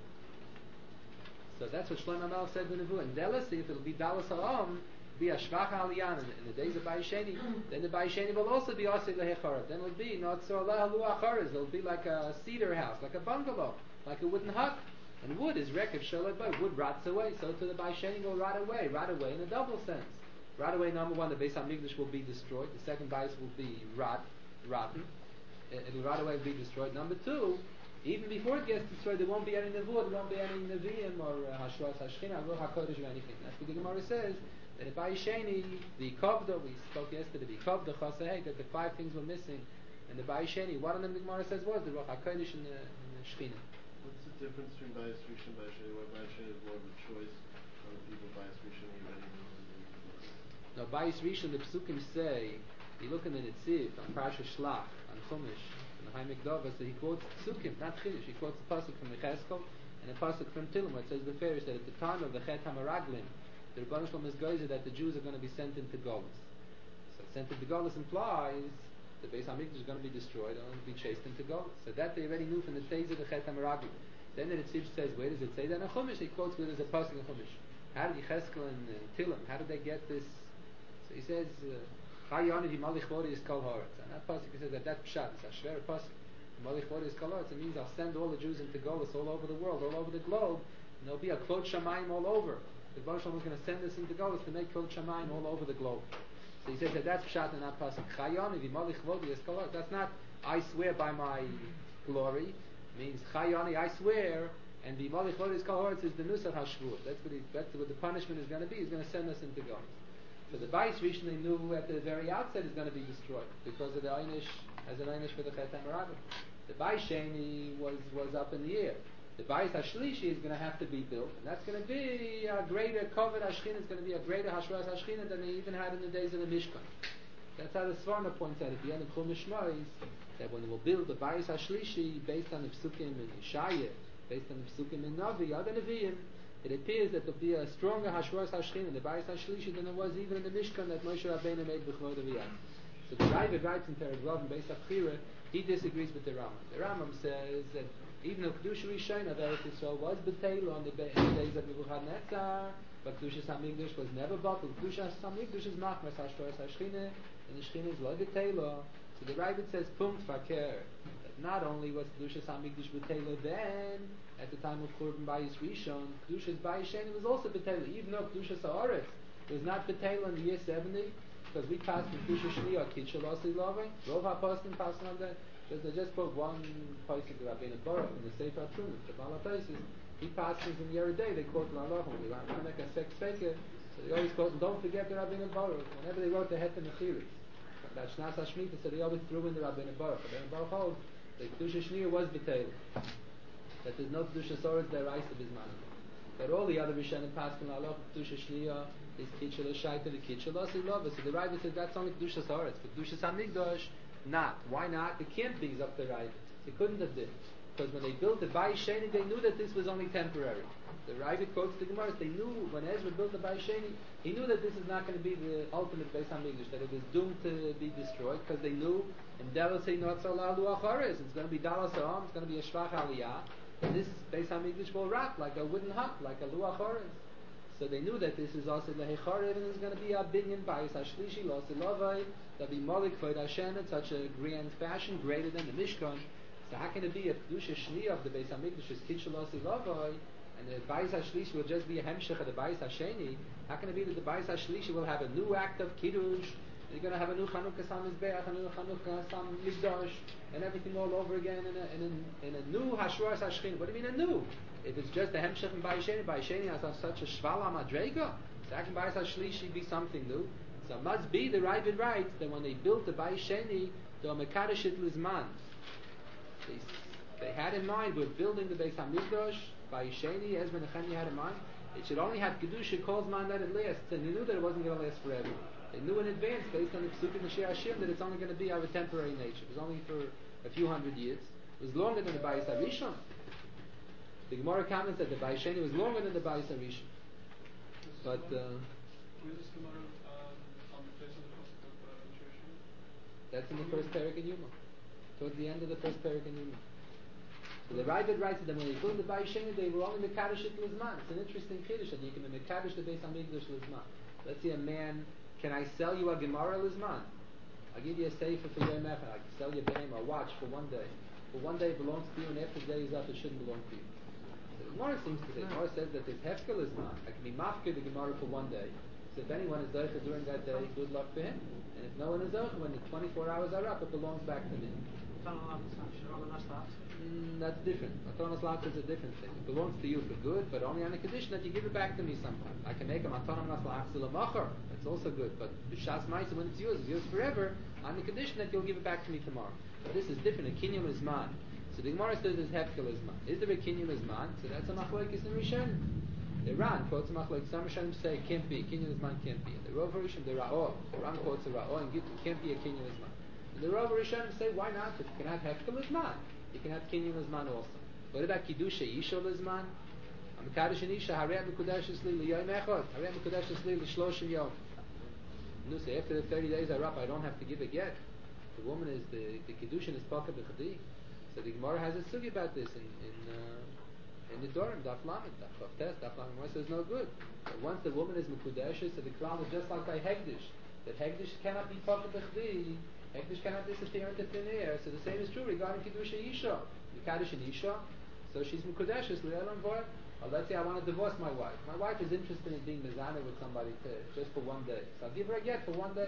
So that's what Shlomo HaMelech said in the Nevuah. And Delasi, if it'll be Dalas Ha'am, be a Shvach Aliyah in the days of Bayis Sheni, then the Bayis Sheni will also be Asid Lehicharim. Then it'll be not so Lehalu Acharis. It'll be like a cedar house, like a bungalow, like a wooden hut. And wood is rekev sholet bo. Wood rots away, so to the Bayis Sheni will rot away in a double sense. Rot away, number one, the Beis HaMikdash will be destroyed. The second Bayis will be rotten. It'll rot away and be destroyed. Number two, even before it gets destroyed, there won't be any Nevuah, there won't be any Nevi'im or Hashras HaShechina, or Ruach HaKodesh or anything. That's what the Gemara says, And the Bayis Sheni, the Kovda, we spoke yesterday, the Kovda Chasei, that the 5 things were missing. And the Bayis Sheni, one of them the Gemara says was the Ruach HaKodesh and the Shechina. What's the difference between Bayis Rishon and Bayis Sheni? Why Bayis Sheni is more of a choice? Other people Bayis Rishon already know. Now Bayis Rishon, the Pesukim say, you look in the Netziv, on Parashat Shlach, on Chumash, on the Haimik Dova, so he quotes Pesukim, not Chiddush, he quotes the Pasuk from Yecheskel and the Pasuk from Tillim, where it says the Pharisees that at the time of the Chet HaMaraglim, the Rebbeinu Shalom is geyser that the Jews are going to be sent into Golus. So sent into Golus implies the Beis Hamikdash is going to be destroyed and be chased into Golus. So that they already knew from the days of the Chet HaMaraglim. Then the Netziv says, where does it say that? In Chumash, he quotes where there's a Pasuk in Chumash. How did Yecheskel and Tillim, how did they get this? So he says, Chayani v'malich v'ori is kol haaretz. And that pasuk, he says that pshat, it's a shver pasuk. Malich v'ori is kol haaretz. It means I'll send all the Jews into Golus all over the world, all over the globe, and there'll be a kvod shamayim all over. The Baruch Shalom is going to send us into Golus to make kvod shamayim all over the globe. So he says that that's pshat in that pasuk. Chayani v'malich v'ori is kol haaretz. That's not I swear by my glory. It means Chayani, I swear, and v'malich v'ori is kol haaretz is the nusach hashvur. That's what the punishment is going to be. He's going to send us into Golus. So the Bayis Rishon they knew at the very outset is going to be destroyed because of the Einish, as an Einish for the Chet HaMaraglim. The Bayis Sheni was up in the air. The Bayis HaShlishi is going to have to be built, and that's going to be a greater Koved HaShechina, it's going to be a greater Hashras HaShechina than they even had in the days of the Mishkan. That's how the Svarna points out at the end of Chumash Shmois, that when they will build the Bayis HaShlishi based on the Psukim in Yeshaya, based on the Psukim in Navi, other Nevi'im, it appears that there'll be a stronger Hashras HaShechina in the Bayis HaShlishi than there was even in the Mishkan that Moshe Rabbeinu made B'chvod Aviyah. So the Ravid writes in Perek Vav and Beis HaBchira, he disagrees with the Rambam. The Rambam says that even though Kedusha Rishon of Eretz Yisrael was B'Teilo on the days of Nebuchadnezzar, but Kedusha Hamikdash was never bottled. Kedusha Hamikdash is Machmas Hashras HaShechina, and the Shechina is Lo B'Teilo. So the Ravid says, Punkt Fakir. Not only was Kedushas HaMikdash B'Teilo then, at the time of Churban Bayis Rishon, Kedushas Bayis Sheni was also B'Teilo, even though Kedushas Haaretz was not B'Teilo in the year 70, because we passed in Kedushas Shniya, Kitchel Osi Loving, Rov HaPostim passed on that, because they just put one Paisik Rabbeinu Baruch in the Sefer HaTrumas, the Malatasis, he passed in Yeridei, they quote L'Alachim, they want to make a sex faker, so they always quote, don't forget the Rabbeinu Baruch, whenever they wrote the Het HaMechiris, that Shnas HaShmita, so they always threw in the Rabbeinu Baruch, Rabbeinu Baruch holds, the Kedusha Shniya was B'Teil. That there's no Kedusha Soretz there Reis of Bisman. But all the other Rishonim Paskin Aloch, Kedusha Shniya is Kitchel Shaita, the Kitchel Osi Lova. So the Ravid says that's only Kedusha Soretz. But Kedusha Hamikdash, not. Why not? The can't be up the Ravid. It couldn't have been. Because when they built the Bayis Sheni, they knew that this was only temporary. The Ravid quotes the Gemara, they knew when Ezra built the Bayis Sheni, he knew that this is not going to be the ultimate Beis HaMikdash, that it was doomed to be destroyed, because they knew in Delos Heinotzalah Luach Haaretz, it's going to be Dalas Ha'am, it's going to be a Shvach Aliyah, and this Beis HaMikdash will rot like a wooden hut, like a Luach Haaretz. So they knew that this is also the Hecharev, and it's going to be a binyan Bayis HaShlishi, Losi Lovai, there'll be Molik Kvod Hashem in such a grand fashion, greater than the Mishkan. So how can it be if Kedusha Shniya of the Beis HaMikdash is Kitchel Osi Lovai, and the Bayis HaShlishi will just be a Hemshech of the Bayis HaSheni? How can it be that the Bayis HaShlishi will have a new act of Kiddush, and you're going to have a new Chanukah Sam Mizbeach, a new Chanukah Sam Migdash, and everything all over again in a new Hashras HaShechina? What do you mean a new? If it's just a Hemshech and Bayis Sheni has such a Shvala Madrega, so how can Bayis HaShlishi be something new? So it must be, the Ravid writes, that when they built the Bayis Sheni, they were Mekadosh it Lizman. They had in mind, we're building the Beis HaMikdash, Bayis Sheni, Ezra Nehemiah had in mind, it should only have Kedusha calls man that it lasts, and they knew that it wasn't going to last forever. They knew in advance, based on the Pesuk in the Shir Hashim, that it's only going to be of a temporary nature. It was only for a few hundred years. It was longer than the Bayis HaRishon. The Gemara comments that the Bayis Sheni was longer than the Bayis HaRishon. But Where's this Gemara on the place of the Pasuk of Shir Hashim? that's in the first parak in Yuma. Towards the end of the first parak in Yuma. So the Ravid writes that when they built the Bayis Sheni, they were only Mekadosh it Lizman. It's an interesting Kiddush that you can be Mekadosh the Beis HaMikdash Lizman. Let's see a man, can I sell you a Gemara Lizman? I'll give you a sefer for your mechan. I can sell you a behem or a watch for one day. For one day it belongs to you, and after the day is up, it shouldn't belong to you. So the Gemara seems to say, the Gemara says that this hefker Lizman, I can be mafker the Gemara for one day, So if anyone is Zoicha during that day, good luck for him. And if no one is Zoicha, when the 24 hours are up, it belongs back to me. That's different. Matanas Latz is a different thing. It belongs to you for good, but only on the condition that you give it back to me sometime. I can make a Matanas Latz Lamachar. That's also good. But B'Shas Ma'isa, when it's yours forever, on the condition that you'll give it back to me tomorrow. But this is different. A Kinyum is man. So the Gemara says there's Hefkel is man. Is there a Kinyum is man? So that's a Machlokes in Rishonim. The Ran quotes a Machlokes. Some Rishonim say it can't be. Kinyum is man can't be. And the Rov Rishon, the Ra'o. The Ran quotes a Ra'o and Gittin can't be a Kinyum is man. And the Rov Rishonim say why not? If you can have Hefkel is man, you can have Kinyum is man also. What about Kiddusha Isha is man? Amikadosh and Isha Harei Mekudeshes Li L'Yom Echad. Harei Mekudeshes Li L'Shloshim Yom. No, say after the 30 days are up, I don't have to give a get. The woman is the Kiddushin is Paka B'Chadi. So the Gemara has a sugi about this in the Dorim, Daf Lamed, Daf Chavtes, Daf Lamed. Gemara says no good. But once the woman is Mekudeshes, so the Klal is just like by Hegdish. That Hegdish cannot be Paka B'Chadi. Hegdish cannot disappear into thin air. So the same is true regarding Kiddusha Isha. Mekadosh and Isha. So she's Mekudeshes, L'Elam Voy. Or let's say I want to divorce my wife. My wife is interested in being mezana with somebody just for one day. So I'll give her a get for one day.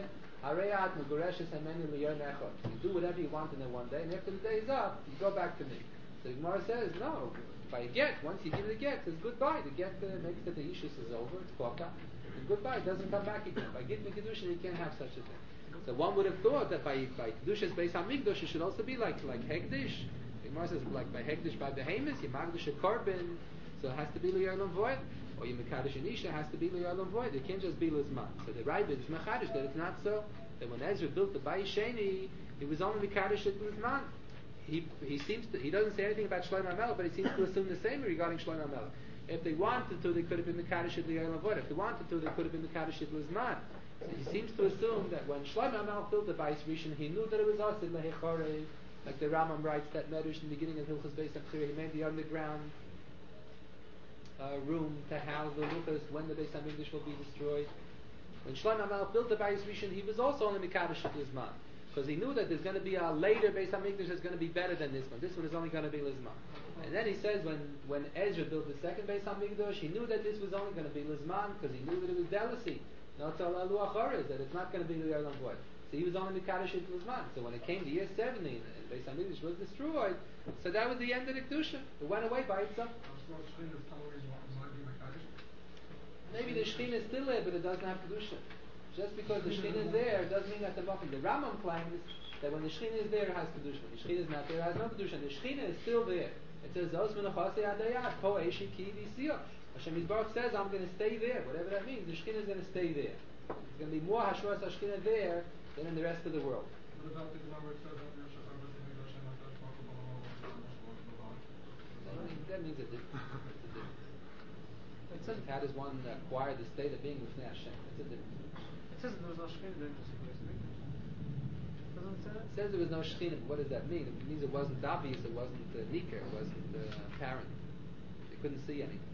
You do whatever you want in that one day, and after the day is up, you go back to me. So the Gemara says, no, by a get, once you give it a get, it says goodbye. The get makes that the ishus is over, it's poka, and goodbye, it doesn't come back again. By getting the Kedushin, you can't have such a thing. So one would have thought that by Kedusha's Beis HaMikdash, it should also be like Hegdish. The Gemara says, like by Hegdish, by Behemoth, you Magdash a Korban, so it has to be L'Yarlam Void. Or your Mekadosh and Isha has to be L'Yarlam Void. It can't just be L'Zman. So the Ravid is Mechadish that it's not so. That when Ezra built the Bayis Sheni, he was only Mekadosh at L'Zman. He doesn't say anything about Shlomo HaMelech, but he seems to assume the same regarding Shlomo HaMelech. If they wanted to, they could have been Mekadosh at L'Yarlam Void. If they wanted to, they could have been Mekadosh at L'Zman. So he seems to assume that when Shlomo HaMelech built the Bayis Rishon, he knew that it was Asid Lehechorei. Like the Rambam writes that Medrash in the beginning of Hilchos Beis HaBchira, he made the underground room to house the luchas when the Beis HaMikdash will be destroyed. When Shlomo HaMelech built the Bayis Rishon, he was also only Mekadosh at Lizman, because he knew that there's going to be a later Beis HaMikdash that's going to be better than this one. This one is only going to be Lizman. And then he says when Ezra built the second Beis HaMikdash, he knew that this was only going to be Lizman, because he knew that it was delicacy. Not so Alu Acharis, that it's not going to be L'Yarlam Void. So he was only Mekadosh at Lizman. So when it came to year 70 and Beis HaMikdash was destroyed, so that was the end of the Kedusha. It went away by itself. Maybe the Shekhinah is still there, but it doesn't have Kedusha. Just because the Shekhinah is there doesn't mean that the Makom. The Rambam claims that when the Shekhinah is there, it has Kedusha. When the Shekhinah is not there, it has no Kedusha. And the Shekhinah is still there. It says, Hashem Yisbarach says, I'm going to stay there. Whatever that means, the Shekhinah is going to stay there. It's going to be more Hashras HaShekhinah there than in the rest of the world. What about the Gemara where it says that means a different. It says, how does one acquire the state of being with Hashem? It's a different. It says there was no Shekhinah during the Sikh. Doesn't it say that? It says there was no Shekhinah, but what does that mean? It means it wasn't obvious, it wasn't Nika, it wasn't apparent. They couldn't see anything.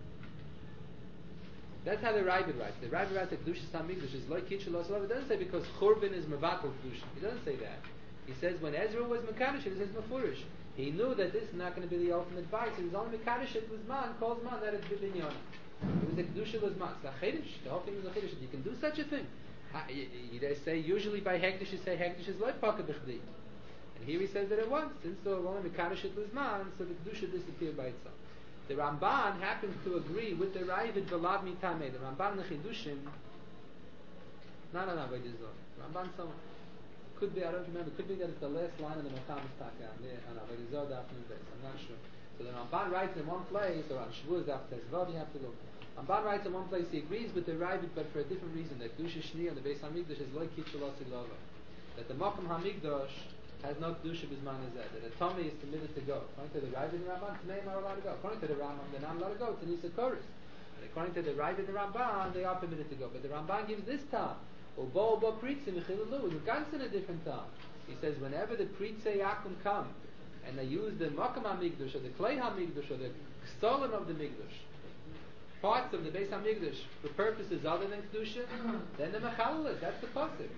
That's how the Ravid writes. The Ravid writes that Kedushas HaMikdash is like Kitchel Osalav. It doesn't say because Churban is Mevatel Kedusha. He doesn't say that. He says when Ezra was Mekadosh, he says Mefurish. He knew that this is not going to be the ultimate vice. He was only Mekadosh at Lizman, calls man that it's B'Binyon. It was a Kedusha Lizman. It's a Chiddush. The whole thing is a Chiddush. You can do such a thing. They say usually by Hegdish you say Hegdish is like Paka B'Chdi. And here he says that it was. Since there was only Mekadosh at Lizman, so the Kedusha disappeared by itself. The Ramban happens to agree with the Ravid V'Lav Mitameh. The Ramban in the Chidushim. No, wait, this is all. Ramban some. Could be, I don't remember, could be that it's the last line of the Mechamis Taka. I'm not sure. So the Ramban writes in one place, or on Shavuos Daf Tezvav, you have to look. Ramban writes in one place, he agrees with the Ravid, but for a different reason, that Kedusha Shni on the Beis HaMikdash is like Kitchel Osilova. That the Makom HaMikdash has no Kedusha B'zman Hazeh. That the Tomei is permitted to go. According to the Ravid and the Ramban, Tmeim are allowed to go. According to the Rambam, they're not allowed to go. It's an Isa Koris. And according to the Ravid and the Ramban, they are permitted to go. But the Ramban gives this time. Ubo Pritzim Mechilalu. The Gans in a different time. He says whenever the Pritzei Yakum come and they use the Makom HaMikdash or the Klei HaMikdash or the Ksolim of the Mikdash, parts of the Beis HaMikdash for purposes other than Kedusha, then the Mechalel is. That's the pasuk.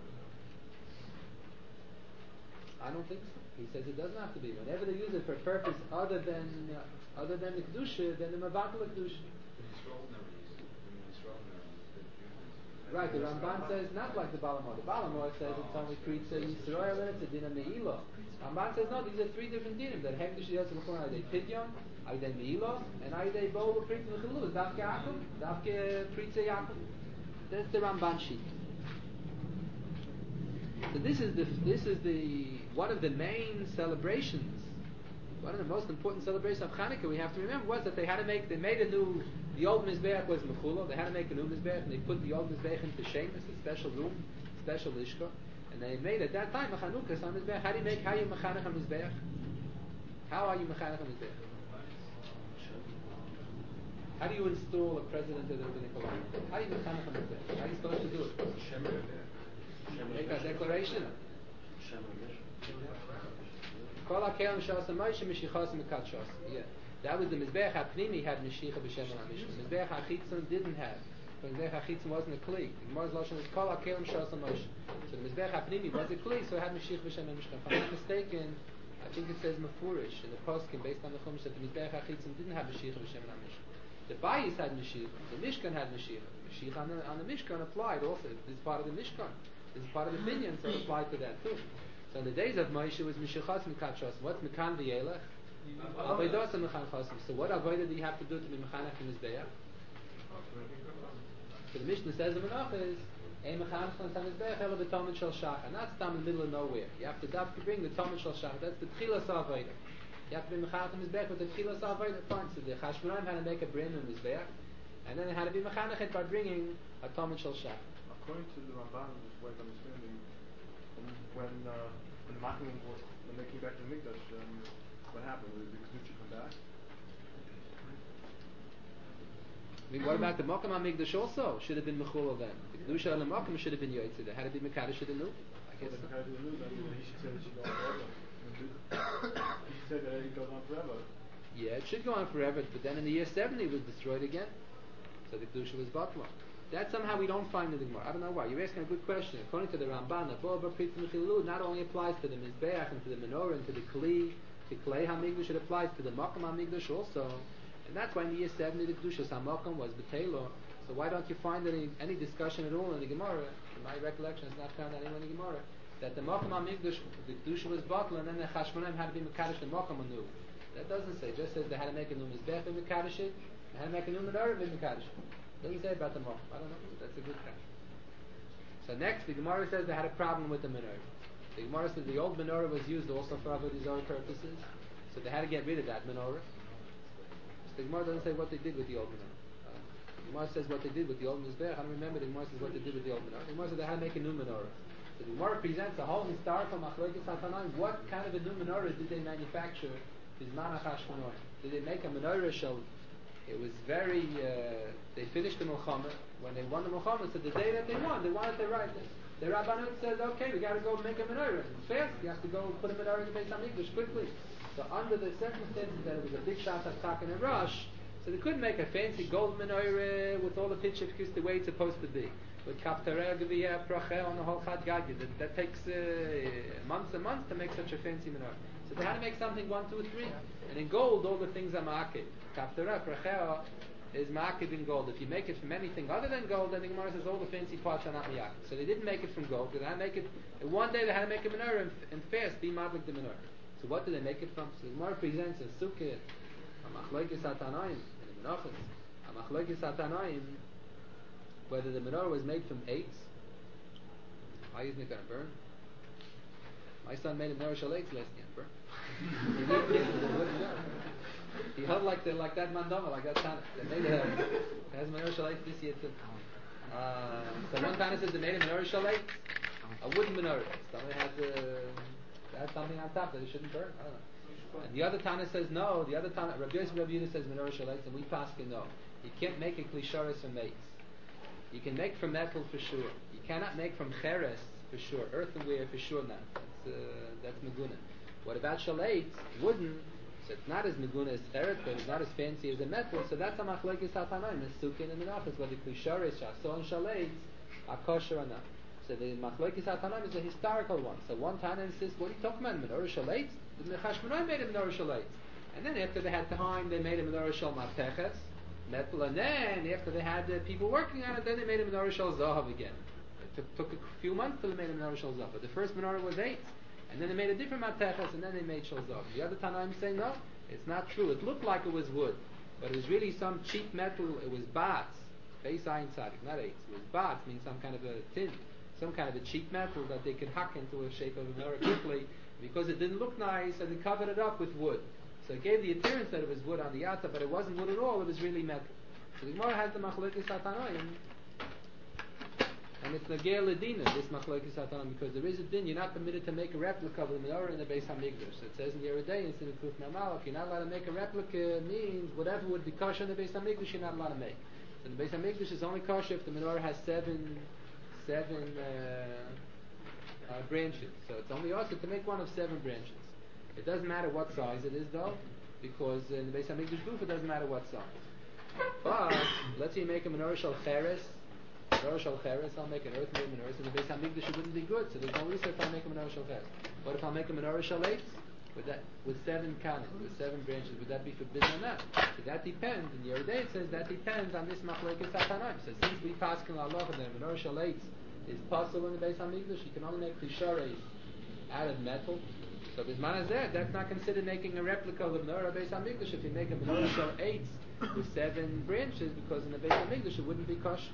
I don't think so. He says it doesn't have to be. Whenever they use it for purpose other than the Kedusha, then the Mavatal Kedusha. Right, the Ramban says not like the Balamor. The Balamor says it's only Pritza Yisrael and it's a din of Me'ilah. Ramban says no, these are three different dinim. That Hekdesh Yotze L'chon Aydei Pidyon, Aydei Me'ilah, and Aydei Bo Pritza L'chilul. Davke Yaakov, Davke Pritza Yaakov. That's the Ramban sheet. So this is the one of the main celebrations. One of the most important celebrations of Hanukkah we have to remember was that they made a new, the old Mizbeach was Mechula, they had to make a new Mizbeach, and they put the old Mizbeach into Shemus, a special room, special Lishka, and they made at that time a Chanukah on Mizbeach. How are you Mechanech a Mizbeach? How are you Mechanech a Mizbeach? How do you install a president of the Rabbinical Order? How are you Mechanech a Mizbeach? How are you supposed to do it? Make a declaration. Yeah, that was the Mizbeach HaPnimi had Mashiach b'Shem HaMishkan. Mizbeach HaChitzon didn't have. The Mizbeach HaChitzon wasn't a Kli. The Gemara's Lashon is Kol HaKelim Shas HaMoshe. So the Mizbeach HaPnimi was a Kli, so it had Mashiach b'Shem HaMishkan. If I'm not mistaken, I think it says Mefurish in the Poskim based on the Chumash that the Mizbeach HaChitzon didn't have Mashiach b'Shem HaMishkan. The Bayis had Mashiach. The Mishkan had Mashiach. Mashiach on the Mishkan applied also. This is part of the Mishkan. This is part of the Binyan, so it applied to that too. So in the days of Moshe was Mishichas Mikat Shos. What's Mekan V'Yelech? Avodos and Mechan Chosim. So what avodah do you have to do to be Mechanech in Mizbeach? So the Mishnah says in Menach is Ein Mechanech on Mizbeach Ela B'Talmud Shel Shachar. And that's down in the middle of nowhere. You have to bring the Talmud Shel Shachar. That's the Tchilas Avodah. You have to be Mechanech in Mizbeach with the Tchilas Avodah. Fine. So the Chashmonaim had to make a brand new Mizbeach, and then they had to be Mechanech by bringing a Talmud Shel Shachar. According to the Ramban's way of understanding, when the Machlim when they came back to the Mikdash, what happened? Did the Kedusha come back? I mean, what about the Mokum HaMikdash also? Should have been Mechula then. The Kedusha and the Mokum should have been Yotzei. They had to be Mekadosh of the New. I guess so. He should say that it should go on forever. He should say that it goes on forever. Yeah, it should go on forever, but then in the year 70 it was destroyed again. So the Kedusha was Batla. That somehow we don't find in the Gemara. I don't know why. You're asking a good question. According to the Ramban, the Bo Pritza L'chilul not only applies to the Mizbeach and to the Menorah and to the Kli, to Klei HaMikdash, it applies to the Mokum HaMikdash also. And that's why in the year 70 the Kedushas HaMokum was B'Telo. So why don't you find any discussion at all in the Gemara? In my recollection, it's not found anywhere in the Gemara that the Mokum HaMikdash, the Kedusha was Batla, and then the Chashmonaim had to be Mekadosh the Mokum anew. That doesn't say. It just says they had to make a new Mizbeach and Mekadosh it, they had to make a new Menorah and Mekadosh it. Doesn't say about the Mokum. I don't know. That's a good question. So next, the Gemara says they had a problem with the menorah. The Gemara says the old menorah was used also for Avodah Zarah purposes, so they had to get rid of that menorah. So the Gemara doesn't say what they did with the old menorah. The Gemara says what they did with the old Mizbeach. I don't remember. The Gemara says what they did with the old menorah. The Gemara says they had to make a new menorah. So the Gemara presents a whole historical machlokes hatanaim. What kind of a new menorah did they manufacture? Bizman HaChashmonaim. Did they make a menorah shel? It was very. They finished the Milchama. When they won the Milchama, so the day that they wanted to write this. The Rabbanut said, "Okay, we got to go make a menorah. It's fast. You have to go put a menorah in the Beis Hamikdash quickly." So under the circumstances that it was a big shot of Tzak and a rush, so they couldn't make a fancy gold menorah with all the pictures the way it's supposed to be, with kaptareh, geviyah, prachel, and the whole chad gadgid. That takes months and months to make such a fancy menorah. So they had to make something 1, 2, 3, and in gold all the things are ma'akid. Kaptareh, prachel is ma'akid in gold. If you make it from anything other than gold, then the Gemara says all the fancy parts are not ma'akid. So they didn't make it from gold. They had to make it. One day they had to make a menorah and fast be madlik the menorah. So what did they make it from? So the Gemara presents a sukkah, a machlokes hatanaim, and a menachos, a machlokes hatanaim, whether the menorah was made from eights. Why isn't it going to burn? My son made a menorah shel eights last year, burn. He held like that mandama, like that Tana. They made it has menorah shel eights this year too. So one Tana says they made a menorah shel eights, a wooden menorah. Somebody had something on top that it shouldn't burn. I don't know. And the other Tana says no. The other Tana, Rabbi Yosef Rabbi Yehuda says menorah shel eights, and we paskin no. You can't make a klisharis from eights. You can make from metal for sure. You cannot make from cheres for sure. Earthenware for sure not. That's meguna. What about shel eights? Wooden. So it's not as meguna as cheres, but it's not as fancy as a metal. So that's a machlokes hatanaim. The sukkah and the menachos, whether klisharis, shason, and shel eights are kosher or not. So the machlokes hatanaim is a historical one. So one Tana insists, what are you talking about? Menorah shel eights? The Chashmonaim made a menorah shel eights, and then after they had time, they made a menorah shel mapeches. metal, and then after they had people working on it, then they made a menorah shel zahav again. It took a few months till they made a menorah shel zahav. But the first menorah was 8, and then they made a different mateches, and then they made shel zahav. The other Tanaim say no, it's not true. It looked like it was wood, but it was really some cheap metal. It was bats, base ayin tzadik, not 8. It was bats, means some kind of a tin, some kind of a cheap metal that they could hack into a shape of a menorah quickly, because it didn't look nice, and they covered it up with wood. So it gave the appearance that it was wood on the outside, but it wasn't wood at all, it was really metal. So the Gemara has the machlokes hatanoim, and it's Nagir Ladina, this machlokes hatanoim, because there is a din, you're not permitted to make a replica of the menorah in the Beis HaMikdash. So it says in the Yeridei, instead of Kuf Namalach, you're not allowed to make a replica, means whatever would be kosher in the Beis HaMikdash, you're not allowed to make. So the Beis HaMikdash is only kosher if the menorah has seven branches. So it's only also to make one of 7 branches. It doesn't matter what size it is, though, because in the Beis HaMikdash Guf it doesn't matter what size. But let's say you make a menorah shel cheres. Menorah shel cheres, I'll make an earthenware menorah. So in the Beis HaMikdash it wouldn't be good. So there's no reason if I make a menorah shel cheres. What if I make a menorah shel eitz? With 7 canons, with 7 branches, would that be forbidden or not? So that depends. In Yeridei it says that depends on this machlokes hatanoim. So since we pass in halacha that a menorah shel eitz is possible in the Beis HaMikdash, you can only make tishares out of metal. So bisman hazeh, that's not considered making a replica of the menorah Beis HaMikdash if you make a menorah shel eitz with 7 branches, because in the Beis HaMikdash it wouldn't be kosher.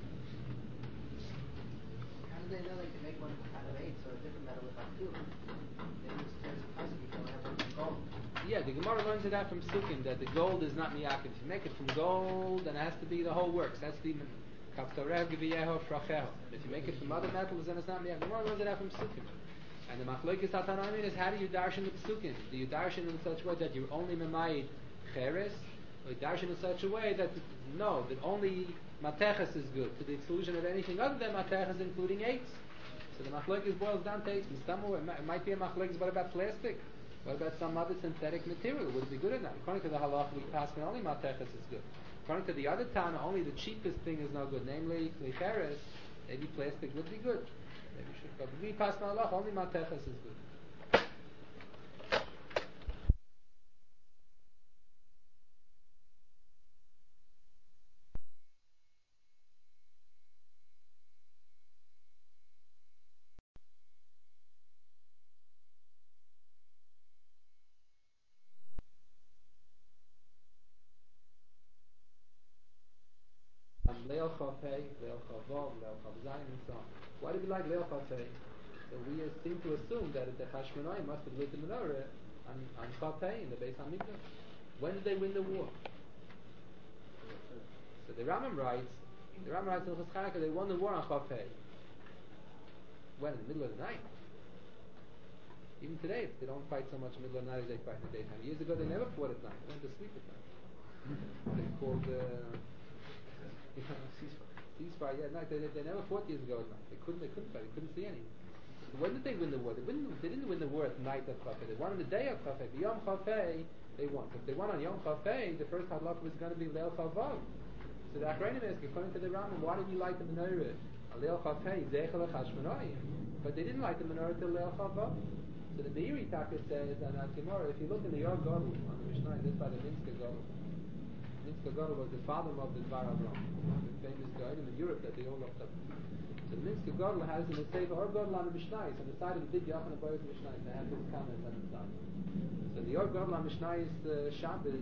How do they know they can make one out of 8 or a different metal with two? There's a possibility you can have one from gold. Yeah, the Gemara learns it out from Sukkim that the gold is not miyakid. If you make it from gold, then it has to be the whole works. That's the kaptarev giviyeho fracheho. If you make it from other metals, then it's not miyakid. The Gemara learns it out from Sukkim. And the machlokes hatanoim is, how do you darshan the pesukim? Do you darshan in such a way that you only memayid cheres, or you darshan in such a way that that only mateches is good, to the exclusion of anything other than mateches, including 8? So the machlokes boils down to 8. It might be a machlokes. What about plastic? What about some other synthetic material? Would it be good or not? According to the halach, we pass when only mateches is good. According to the other Tana, only the cheapest thing is no good, namely cheres. Maybe plastic would be good. Maybe should, but we pass on Allah, only mateches is good. Leil Chafei, Leil Chavav, Leil Chavzayin, and so on. Why do we like Leil Chafei? So we seem to assume that the Chashmonai must have lit the menorah on Chafei in the Beis HaMikdash. When did they win the war? So the Rambam writes in Chos Chanukah, they won the war on Chafei. When? In the middle of the night. Even today, they don't fight so much in the middle of the night as they fight in the daytime. Years ago, they never fought at night. They went to sleep at night. It's called ceasefire. Yeah, no, they never fought years ago at night. They couldn't fight. They couldn't see anything. When did they win the war? They didn't win the war at night of Chafei. They won on the day of Chafei. The Yom Chafei, they won. If they won on Yom Chafei, the first halakha was going to be Leil Chavav. So the Achrayim ask, according to the Rambam, why did you light the menorah on Leil Chafei, Zechel Chashmonai? But they didn't light the menorah till Leil Chavav. So the Meiri Taka says, and Gemara, if you look in the Yor Gadol on the Mishnah, this by the Minsker Gadol. Minsker Gadol was the father of the Dvar Avram, the famous guy in Europe that they all looked up. So the Minsker Gadol has in the Sefer Yor Gadol on the Mishnah, on the side of the big Yachan Abayot Mishnah, they have this comment on the side. So the Yor Gadol on Mishnah's Shabbos,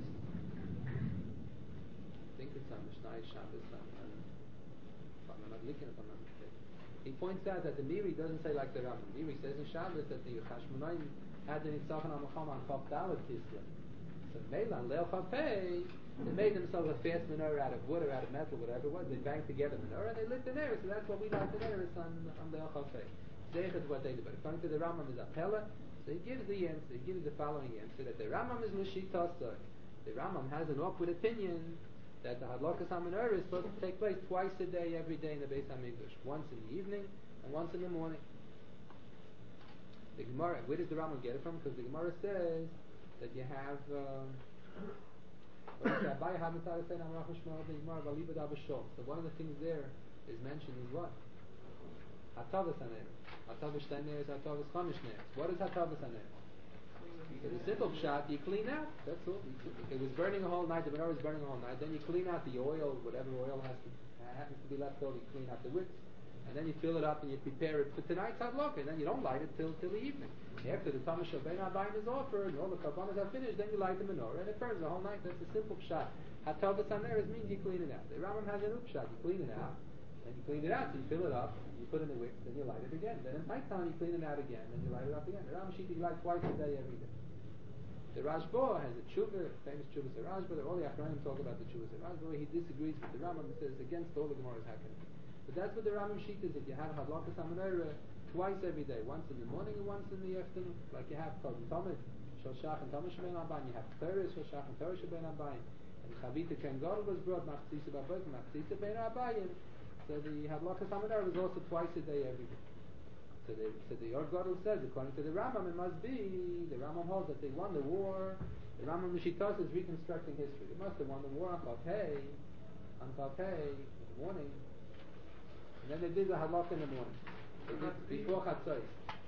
I think it's on Mishnah's Shabbos, if I'm not looking, if I'm not mistaken. He points out that the Miri doesn't say like the Rambam. Miri says in Shabbos that the Chashmonaim had the Nitzachon HaMacham on Chav Dalet Kislev. So Meilan Leil Chafei, they made themselves a fast menorah out of wood or out of metal, whatever it was. They banged together menorah and they lit the menorah. So that's what we like the menorah on Leil Chafei. Zeich is what they do. But according to the Rambam is Apella, so he gives the answer. He gives the following answer, that the Rambam is L'Shitasa. The Rambam has an awkward opinion that the Hadlakas HaMenorah is supposed to take place twice a day, every day in the Beis HaMikdash. Once in the evening and once in the morning. The Gemara, where does the Rambam get it from? Because the Gemara says that you have so one of the things there is mentioned is what? Hatavas HaNeres. Hatavas HaNeres, Hatavas Chamish Neres. What is Hatavas HaNeres? So the simple shot, you clean out. That's all. It was burning a whole night. The menorah was burning a whole night. Then you clean out the oil, whatever oil happens to be left over. You clean out the wicks, and then you fill it up and you prepare it for tonight's hadlaka. And then you don't light it till the evening. After the Tamash of Ben Abayim is offered and all the karbanos are finished, then you light the menorah and it burns the whole night. That's a simple shot. Hatavas Haneres means you clean it out. The Rambam has an upshot. You clean it out. Then you clean it out, so you fill it up, you put in the wick, then you light it again. Then in nighttime you clean it out again, then you light it up again. The Rambam Shita you light twice a day every day. The Rashba has a tshuva, famous tshuva of Rashba. All the Achronim talk about the tshuva of Rashba. He disagrees with the Rambam and says against all the Gemara's hakan. But that's what the Rambam Shita is. If you have hadlakas hamenorah twice every day, once in the morning and once in the afternoon, like you have Kodim Tomid, Shoshach and Tomash Ben Abayim, you have Teres, Shoshach and Teres Ben Abayim, and Chavita Ken Gadol was brought Machzisa Babayim, Machzisa Ben Abayim. So the hadlakas hamenorah was also twice a day every day. So the Or Gadol says, according to the Rambam, it must be, the Rambam holds that they won the war. The Rambam Mishitas is reconstructing history. They must have won the war on Chafei, in the morning, and then they did the hadlaka in the morning. They did before Chatzos.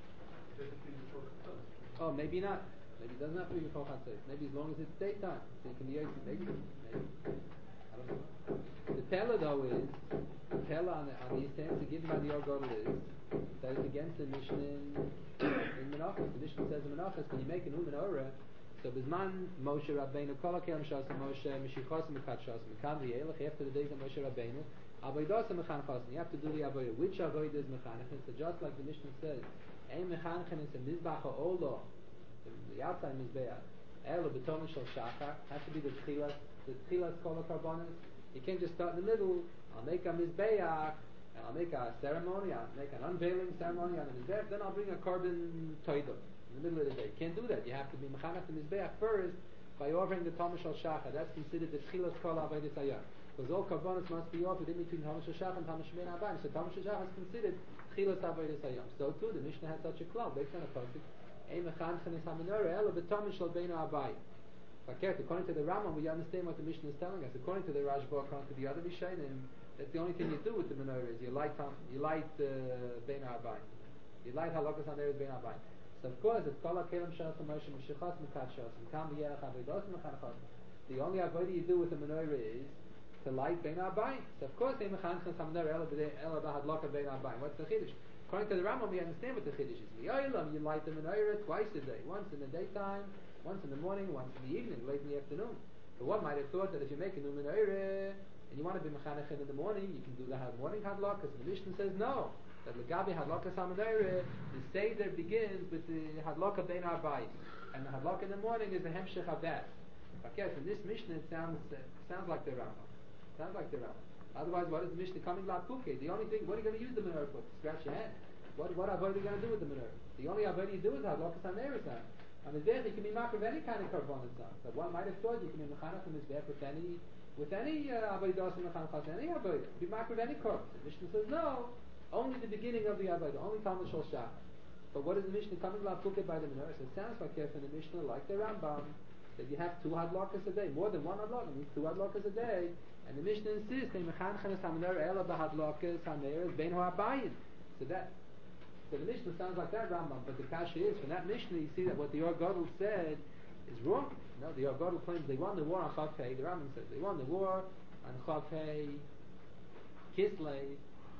Oh, maybe not. Maybe it doesn't have to be before Chatzos. Maybe as long as it's daytime, so you can be able to make it. Maybe. I don't know. The Pella though is, the Pella on these things given by the Or Gadol is that it's against the Mishnah in Menachos. The Mishnah says in Menachos, when you make a new menorah, so Bizman Moshe Rabbeinu Kol HaKelim Shas Moshe Meshichos Mekat Shas Mekan V'Yelech after the days of Moshe Rabbeinu Avodos Mechanchos. You have to do the avodah. Which avodah is mechanchen? So just like the Mishnah says, Ein mechanchen is a mizbach ha'olo, the outside mizbeach. Elo b'tomen shel shachar has to be the tchilas kol ha'karbonos. You can't just start in the middle. I'll make a mizbeach. And I'll make a ceremony, I'll make an unveiling ceremony on the Mizbeach, then I'll bring a carbon toidah in the middle of the day. You can't do that. You have to be Mechanach the Mizbeach first by offering the Tomash al Shachar. That's considered the Tchilas Kol Avodas Hayom. Because all carbonos must be offered in between Tomash al Shachar and Tomash Ben Abayim. So Tomash al Shachar is considered Tchilas Avodas Hayom. So too, the Mishnah has such a cloud based on a pasuk. Ein mechanchen es hamenorah elo b'tomash al Ben Abayim. According to the Rambam, we understand what the Mishnah is telling us. According to the Rashba, according to the other Mishnayim, that's the only thing you do with the menorah is you light Bein Ha'abayim. You light halakas haneres Bein Ha'abayim. So of course it's Kol HaKelim Shas Moshe Meshichos Mekat Shas Mekam V'Yelech Avodos Mechanchos. The only avodah you do with the menorah is to light Bein Ha'abayim. So of course they mechanchos hamenorah ela b'hadlaka Bein Ha'abayim. What's the chiddush? According to the Rambam, we understand what the chiddush is. You light the menorah twice a day, once in the daytime, once in the morning, once in the evening, late in the afternoon. But one might have thought that if you make a new menorah and you want to be mechanech in the morning, you can do the morning hadlaka. The Mishnah says no. That legabi hadlaka hamenorah, the seder begins with the hadlaka Bein Ha'abayim, and the hadlaka in the morning is the hemshech of that. Okay, so this Mishnah it sounds like the Rambam. Sounds like the Rambam. Otherwise, what is the Mishnah coming like puke? The only thing, what are you going to use the menorah for? Scratch your head. What avodah are you going to do with the menorah? The only avodah you do is hadlaka hamenorah. On the Mizbeach you can be makar of any kind of karbonos on. So one might have thought you can be mechanech on the Mizbeach with any avodah and mechanechas, any avodah. Be makar of any korban. The Mishnah says no, only the beginning of the avodah, only Talmud Shal Shach. But what is the Mishnah coming like pukeh by the menorah? So it sounds like in the Mishnah, like the Rambam, that you have 2 hadlakas a day, more than 1 hadlaka, means 2 hadlakas a day. And the Mishnah insists, they mechanchen es hamenorah ela b'hadlakas hamenorah Bein Ha'abayim. So the Mishnah sounds like that Rambam, but the kasha is, from that Mishnah you see that what the Or Gadol said is wrong. No, the Or Gadol claims they won the war on Chafei. The Rambam says they won the war on Chafei Kislev,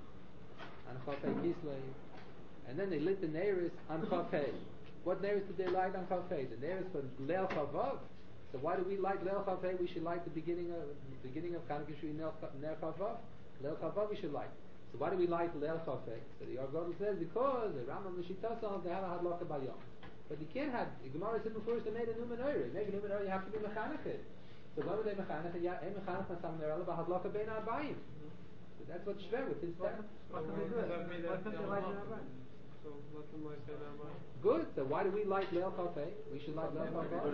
and then they lit the Neiris on Chafei. What Neiris did they light on Chafei? The Neiris was Leil Chavav. So why do we light Leil Chafei? We should light the beginning of Chanukah Shvi Ner Chavav. Leil Chavav we should light. So why do we light Leil Chafei? So the Or Gadol says because the Rambam L'Shitasal they have a hadlaka bayom. But you can't have. The Gemara said before they made a new menorah. You make a new menorah, you have to be mechanech. So why would they mechanech? Yeah, mechanech na sam menorah b'hadlaka Bein Ha'abayim. So that's what Shver with his text. Good. So why do we light Leil Chafei? We should light Leil Chafei.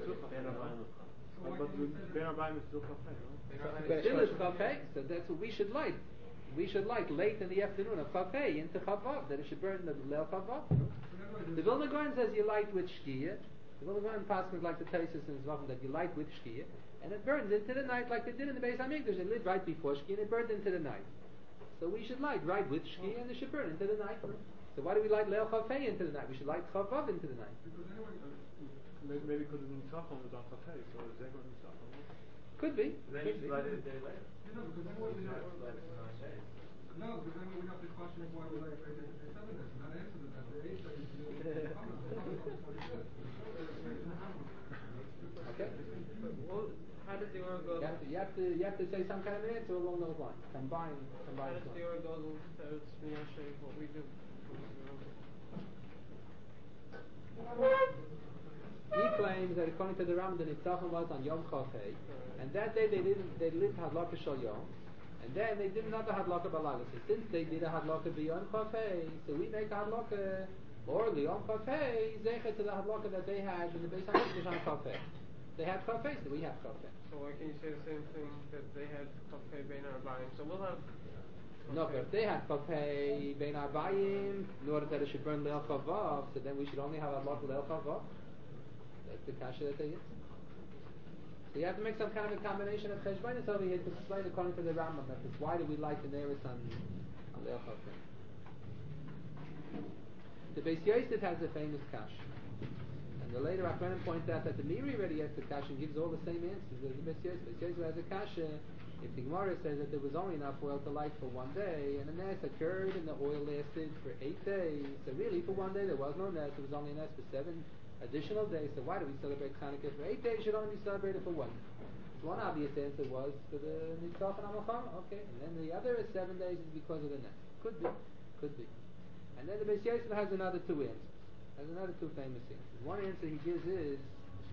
But Bein Ha'abayim is still Chafei, no? But still it's Chafei. So that's what we should light. We should light late in the afternoon of Chafei into Chavav, that it should burn the Leil Chavav. The Vilna Gaon says you light with Shkia. The Vilna Gaon passes like the Taisus and Zvachim that you light with Shkia, and it burns into the night like they did in the Beis Hamikdash. They lit right before Shkia and it burned into the night. So we should light right with Shkia and it should burn into the night. So why do we light Leil Chafei into the night? We should light Chavav into the night. Because anyway, maybe because the Nitzachon was on Chafei, so it's Zegon Nitzachon. Could be. Then Could you be. slide it a day later. No, because then we have the question of why we like 8 days to 7 days. Not answer to that. The 8 days Okay. Well, how does the oil go? You have to say some kind of an answer along those lines. Combine. How does the oil go to Miyashe, what we do? He claims that according to the Rambam, the Nitzachon was on Yom Chafei, and that day they lived Hadlaka Shal Yom, and then they did another Hadlaka Balaga. So since they did a Hadlaka B'Yom Chafei, so we make a Hadlaka or L'Yom Chafei zecher to the Hadlaka that they had in the Beis Hamikdash on Chafei. They had Chafei, so we have Chafei. So why can't you say the same thing that they had Chafei Bein Arbayim? So we'll have. No, but if they had Chafei Bein Arbayim, in order that it should burn Leil Chavav, so then we should only have Hadlaka Leil Chavav. That's the kasha that they get. So you have to make some kind of a combination of cheshbonis over here to explain according to the Rambam that is why do we like the Neris on Leil Chafei. The Beis Yosef has a famous kasha, and the later Achronim points out that the Miri already has the kasha and gives all the same answers as the Beis Yosef. Beis Yosef has a kasha. If the Gemara says that there was only enough oil to light for one day, and the nest occurred and the oil lasted for 8 days, so really for one day there was no nest, there was only a nest for 7 additional days, so why do we celebrate Hanukkah for 8 days? Should only be celebrated for one. So one obvious answer was for the Nitzachon HaMelchama, okay, and then the other 7 days is because of the nest. Could be. And then the Beis Yosef has another 2 answers. Has another 2 famous answers. One answer he gives is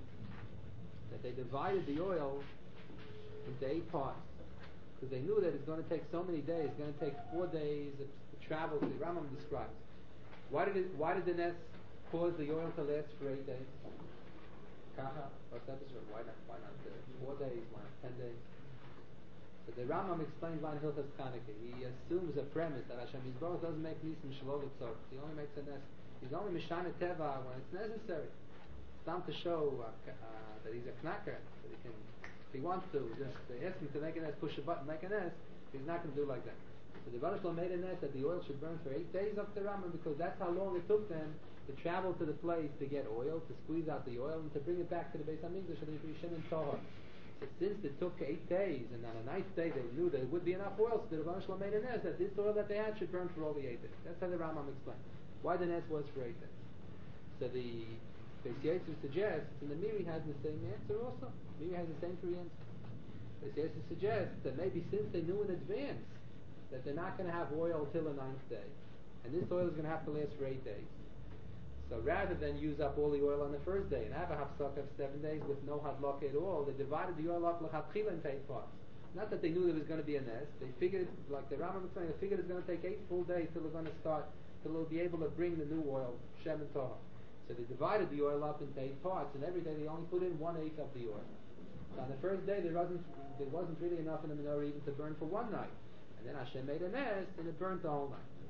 that they divided the oil into 8 parts, because they knew that it's going to take so many days. It's going to take 4 days of travel. The Rambam describes. Why did the nest cause the oil to last for 8 days? Kaha, why not 4 days? Why not 10 days? So the Rambam explains why in Hilchos Chanukah. He assumes a premise that Hashem Yisborach doesn't make nisim shlovot tzor. He only makes a nest. He's only mishana teva when it's necessary. It's time to show that he's a knacker, that he can, if he wants to, just ask him to make a nest, push a button, make a nest. He's not going to do like that. So the Baruch made a nest that the oil should burn for 8 days up to Rambam, because that's how long it took them to travel to the place to get oil, to squeeze out the oil, and to bring it back to the Beis Hamikdash and the Rishon and Tahor. So since it took 8 days, and on the 9th day they knew there would be enough oil, so the Rebbeinu Shalom made a nest that this oil that they had should burn for all the 8 days. That's how the Rambam explained why the nest was for 8 days. So the Beis Yosef suggests, and the Miri has the same answer also. Miri has the same 3 answers. Beis Yosef suggests that maybe since they knew in advance that they're not going to have oil till the 9th day, and this oil is going to have to last for 8 days. So rather than use up all the oil on the first day and have a hafsaka of 7 days with no hadlaka at all, they divided the oil up l'chatchila into 8 parts. Not that they knew there was going to be a nest. They figured, like the Rambam was saying, they figured it's going to take 8 full days till they're going to start, till they'll be able to bring the new oil, Shem and Tahor. So they divided the oil up into 8 parts, and every day they only put in 1/8 of the oil. So on the first day there wasn't really enough in the menorah even to burn for one night. And then Hashem made a nest, and it burnt the whole night.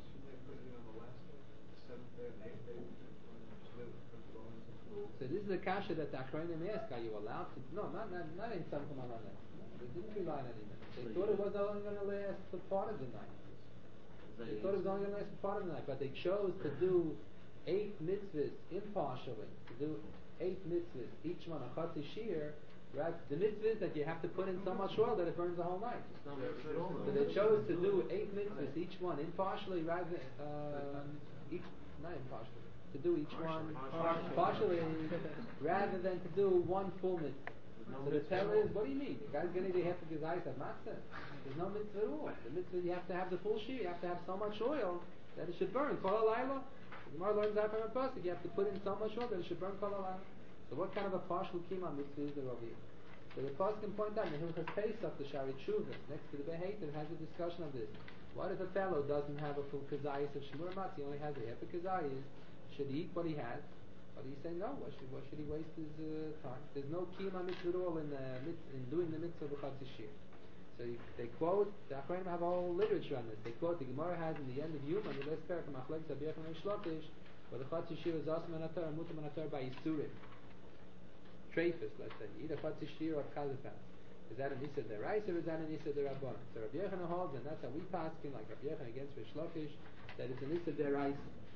So this is a kasha that the Achronim ask, are you allowed to? No, not in some Kamalana. They didn't rely on any minute. They thought it was only going to last for part of the night. They thought it was only going to last for part of the night, but they chose to do 8 mitzvahs impartially, to do 8 mitzvahs, each one a chatzi shir. Right? The mitzvah is that you have to put in so much oil that it burns the whole night. So they chose to do 8 mitzvahs, each one impartially, rather not impartially, to do each one partially, rather than to do one full mitzvah. So the tell is, what do you mean? The guy's going to have to give ice at matzah. There's no mitzvah at all. The mitzvah, you have to have the full shear. You have to have so much oil that it should burn. Kol halayla. The Gemara learns that from a pasuk. You have to put in so much oil that it should burn kol halayla. So what kind of a partial kima mitzvah is there over here? So the pasuk can point out in the Hilchos Pesach, the Shari Tshuva, next to the Beheiter, has a discussion of this. What if a fellow doesn't have a full kazayis of Shemur Matz? He only has a half a kazayis. Should he eat what he has? But he say no. Why should he waste his time? There's no kima mitzvah at all in doing the mitzvah of Chatzi Shir. So they quote, the Achronim have a whole literature on this. They quote, the Gemara has in the end of Yuma, the last parak of Machlek Zabiyach and Shlokish, where the Chatzi Shir is Asma Natar and Mutam Natar by Yisurim. Treifus, let's say. Either Chatzi Shir or Chazafas. Is that an Issa Deraisa or is that an Issa Derabban? So Rabbi Yochanan holds, and that's how we pass like Rabbi Yochanan against Rish Lakish, that it's an Issa Deraisa. So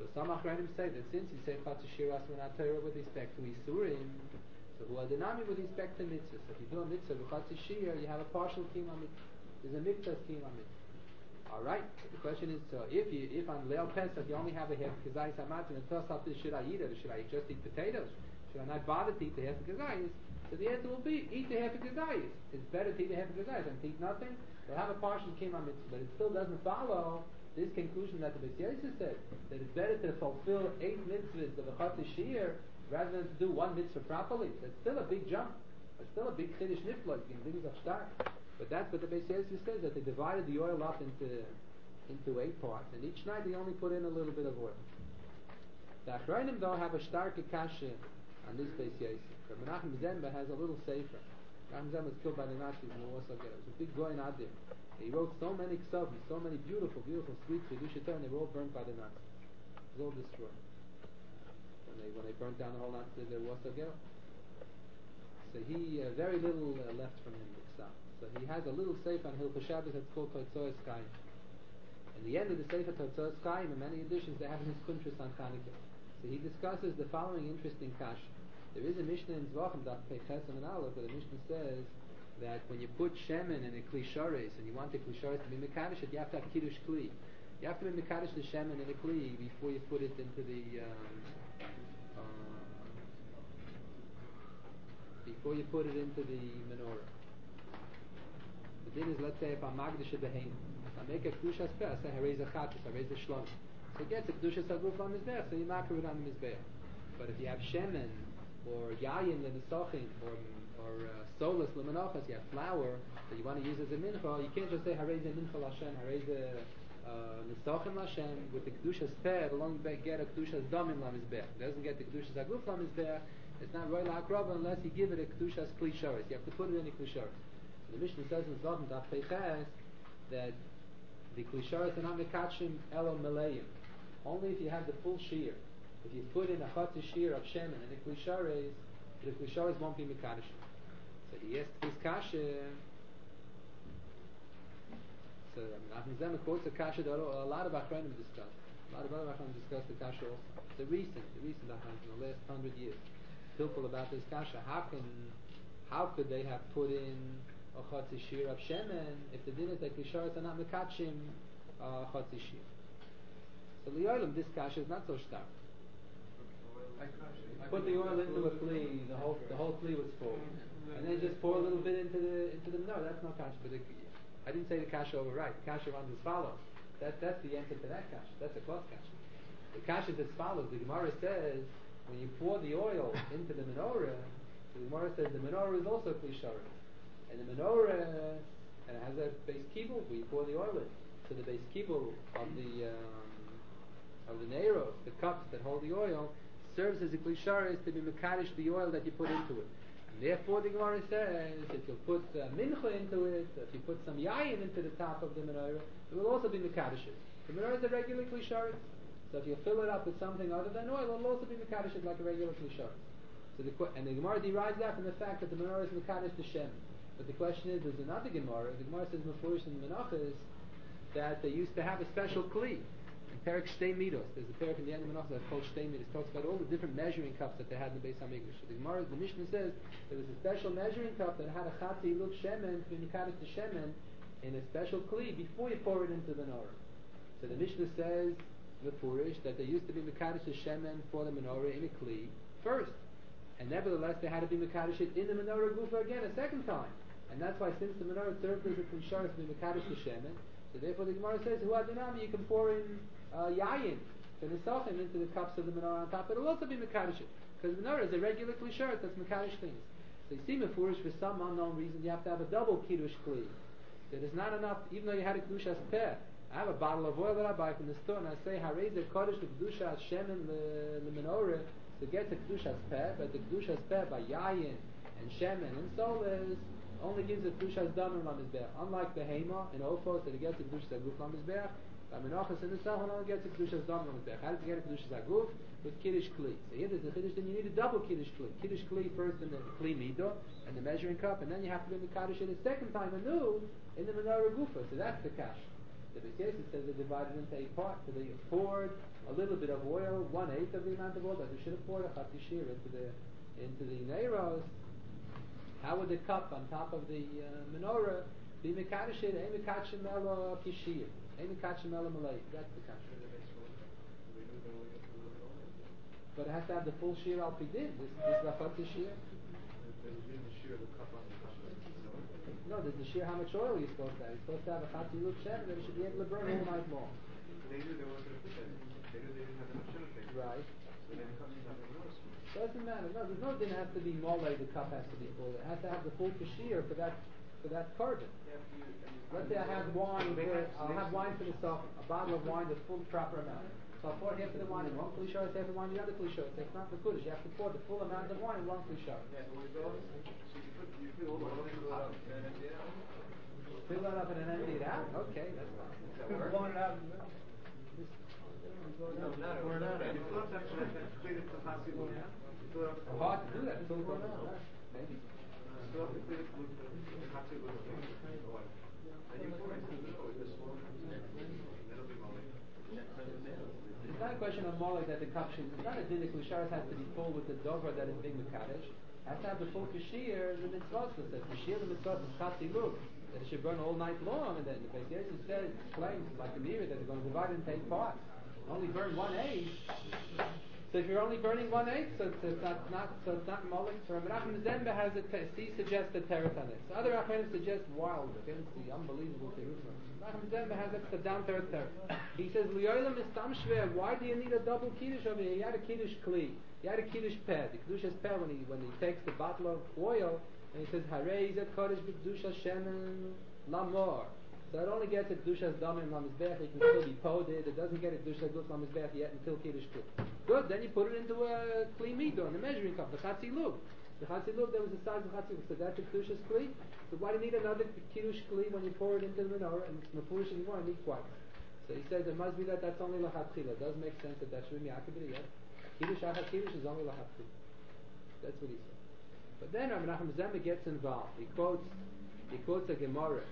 So some Achronim say that since you say Chatz Shiras Torah with respect to Isurim, so who are dynamic with respect to mitzvahs. So if you do a mitzvah with Chatz Shir, you have a partial kiyum mitzvah. There's a mitzvah kiyum mitzvah. All right. The question is, so if on Leil Pesach you only have a half kazayis amatim and toss up this, should I eat it or should I just eat potatoes? Should I not bother to eat the half kazayis? So the answer will be eat the half kazayis. It's better to eat the half kazayis than to eat nothing. You'll have a partial kiyum mitzvah, but it still doesn't follow this conclusion that the Beis Yosef said, that it's better to fulfill 8 mitzvahs of a Chatz Shir rather than to do one mitzvah properly. That's still a big jump. It's still a big chiddush nifla. You can think of stark. But that's what the Beis Yosef says, that they divided the oil up into 8 parts, and each night they only put in a little bit of oil. The Achronim though have a stark kasha on this Beis Yosef. Menachem Zemba has a little sefer. Menachem Zemba was killed by the Nazis in the Warsaw Ghetto. It was a big goy nadir. He wrote so many ksavim, so many beautiful, beautiful sweet Chidush Torah, and they were all burnt by the Nazis. It was all destroyed. When they burnt down the whole Nazi, there was a ghetto. So he, very little left from him, Iksav. So he has a little sefer on Hilchos Shabbos that's called Totzois Chaim. In the end of the sefer Totzois Chaim, in many editions, they have his Kuntras on Chanukah. So he discusses the following interesting kash. There is a Mishnah in Zvachim, Daf Pei Chesed and Aleph, where the Mishnah says that when you put shemen in a kli shares and you want the kli shares to be mekadosh, you have to have kiddush kli. You have to be mekadosh the shemen in a kli before you put it into the menorah. The thing is, let's say if I'm magdish beheim, I make a kedushas peh, I say harei zachatis, harei zeshlom. So it gets a kedushas aguf on mizbeach, so you makar it on the mizbeach. But if you have shemen or yayin lenisochin or solus lemenachas, you have flour that you want to use as a mincha, you can't just say harei ze mincha l'Hashem, harei ze nisochin l'Hashem with the kedushas peh. It'll only get a kedushas damim lamizbeach. It doesn't get the kedushas aguf lamizbeach. It's not roy la'akrava unless you give it a kedushas kli sharis. You have to put it in a kli sharis. The Mishnah says in Zvachim Daf Pei Ches that the kli sharis are not mekachim elo meleim. Only if you have the full shear. If you put in a chatz shear of shemen and a kli sharis, the kli sharis won't be mekadosh. So he asked his kasha. So Nachman Zema quotes a kasha that a lot of Achronim discuss. A lot of other Achronim discuss the kasha also. The recent Achronim in the last 100 years. Pilpul about this kasha. How could they have put in a chatz shir of shemen if the din is that kisharis are not mekachim chatz shir? So li'olam, this kasha is not so stark. Put the oil into a flea, the whole flea was full, and then just pour a little bit into the menorah. That's not kasha. But I didn't say the kasha overright. The kasha runs as follows. That's the answer to that kasha. That's a close kasha. The kasha is as follows. The Gemara says when you pour the oil into the menorah, the Gemara says the menorah is also kli sharis, and the menorah and it has a base kibul where you pour the oil in. So the base kibul of the neiros, the cups that hold the oil, serves as a kli sharis to be mekadosh the oil that you put into it. And therefore the Gemara says if you put mincha into it, if you put some yayin into the top of the menorah, it will also be mekadosh. The menorah is a regular kli sharis. So if you fill it up with something other than oil, it will also be mekadosh like a regular kli sharis. So the Gemara derives that from the fact that the menorah is mekadosh to Shem. But the question is, there's another Gemara. The Gemara says mefurish in the Menachos that they used to have a special kli. In Perek Shtei Midos, there's a Perek in the end of Menachos that's called Shtei Midos. It talks about all the different measuring cups that they had in the Beis Hamikdash. So the Mishnah says there was a special measuring cup that had a chatzi look shemen to be mekadosh to shemen in a special kli before you pour it into the menorah. So the Mishnah says mefurish that they used to be mekadosh to shemen for the menorah in a kli first. And nevertheless, they had to be mekadosh in the menorah gufa again a second time. And that's why since the menorah served as a kli sharis to be mekadosh to shemen, so therefore the Gemara says, Hu adinami, you can pour in yayin, nisochin into the cups of the menorah on top. It will also be mekadosh. Because the menorah is a regular kli sharis that's mekadosh things. So you see mefurish for some unknown reason, you have to have a double kiddush kli. That is not enough, even though you had a kedushas peh. I have a bottle of oil that I buy from the store, and I say, harei ze kodesh the kedushas shemen the menorah, to get the kedushas peh, but the kedushas peh by yayin and shemen and solas only gives the kedushas damim lamizbeach. Unlike the hema and ofos that it gets the kedushas aguf lamizbeach, by menachos and the sachon only gets the kedushas damim lamizbeach. How does it get the kedushas aguf? With kiddush kli. So here there's a kiddush, then you need a double kiddush kli. Kiddush kli first in the kli mido and the measuring cup, and then you have to be mekadosh it a second time anew in the menorah gufa. So that's the kash. The Beis says they divided into 8 parts. So they poured a little bit of oil, 1/8 of the amount of oil that they should have poured a chatzi shir into the neiros. How would the cup on top of the menorah be mekadeshit? Ein mekadeshim elo kishir. Ein mekadeshim elo malay. That's the kasha. But it has to have the full shir al pidin. This lachatzi shir. No, there's the shir how much oil you're supposed to have. You're supposed to have a chatzi luk shem, then it should be able to burn all night long. They knew they weren't going to put that. They knew they didn't have enough sugar. Right. So they didn't have enough. Doesn't matter. No, there's no didn't have to be mole. The cup has to be full. It has to have the full kashir for that carbon. Let's say I have wine. I'll have wine for the stuff. A bottle of wine, the full proper amount. So I'll pour half of the wine in one kli sharis, half of the wine in the other kli sharis. That's not the kudish. You have to pour the full amount of wine in one kli sharis. Yeah, so you put all the oil in the pot and empty it out. Fill that up and then empty it out. Okay, that's fine. Does that work? Blowing it out. No, not it. You fill up that clean it to the hot people. Fill it up. Hard to do that. Fill it up. Maybe. Fill up the clean it with the hot people with the oil. And you pour it into the middle with this one. And it'll be molly. It's not a question of mole that the cup should. It's not a din that Kusharis has to be full with the dover that is being mekadesh. Has to have the full kashir. The mitzvah says kashir. The mitzvah is chatzi lug, that it should burn all night long. And then the Beis Yosef says, explains like the mirror that they're going to divide it into 8 parts. Only burn 1/8. So if you're only burning 1/8, so it's not molik. So Rabbi Nachman Zemba has he suggests a teretz on it. So other Rabbanim suggest wild, fancy, unbelievable teretz. Nachman Zemba has a down to earth teretz. He says liyolam is tam shver. Why do you need a double kiddush over here? He had a kiddush kli. He had a kiddush peh. The kiddush's peh when he takes the bottle of oil and he says harei zet kodesh b'kedusha shemen lamor. So it only gets a Kedushas Damim Lamizbech, it can still be poded, it doesn't get a Kedushas Luk Lamizbech yet until Kiddush Kli. Good, then you put it into a Kli Mido, in the measuring cup, the Chatzi Luk. The Chatzi Luk, there was a size of Chatzi Luk, so that's a Kedushas Kli. So why do you need another Kiddush Kli when you pour it into the menorah, and it's Mefurish anymore, I need twice. So he says it must be that's only Lachatchila. It does make sense that should be Miyakibir yet. Kiddush Achat Kiddush is only Lachatchila. That's what he said. But then Rabbi Nachman Zemba gets involved. He quotes a Gemara.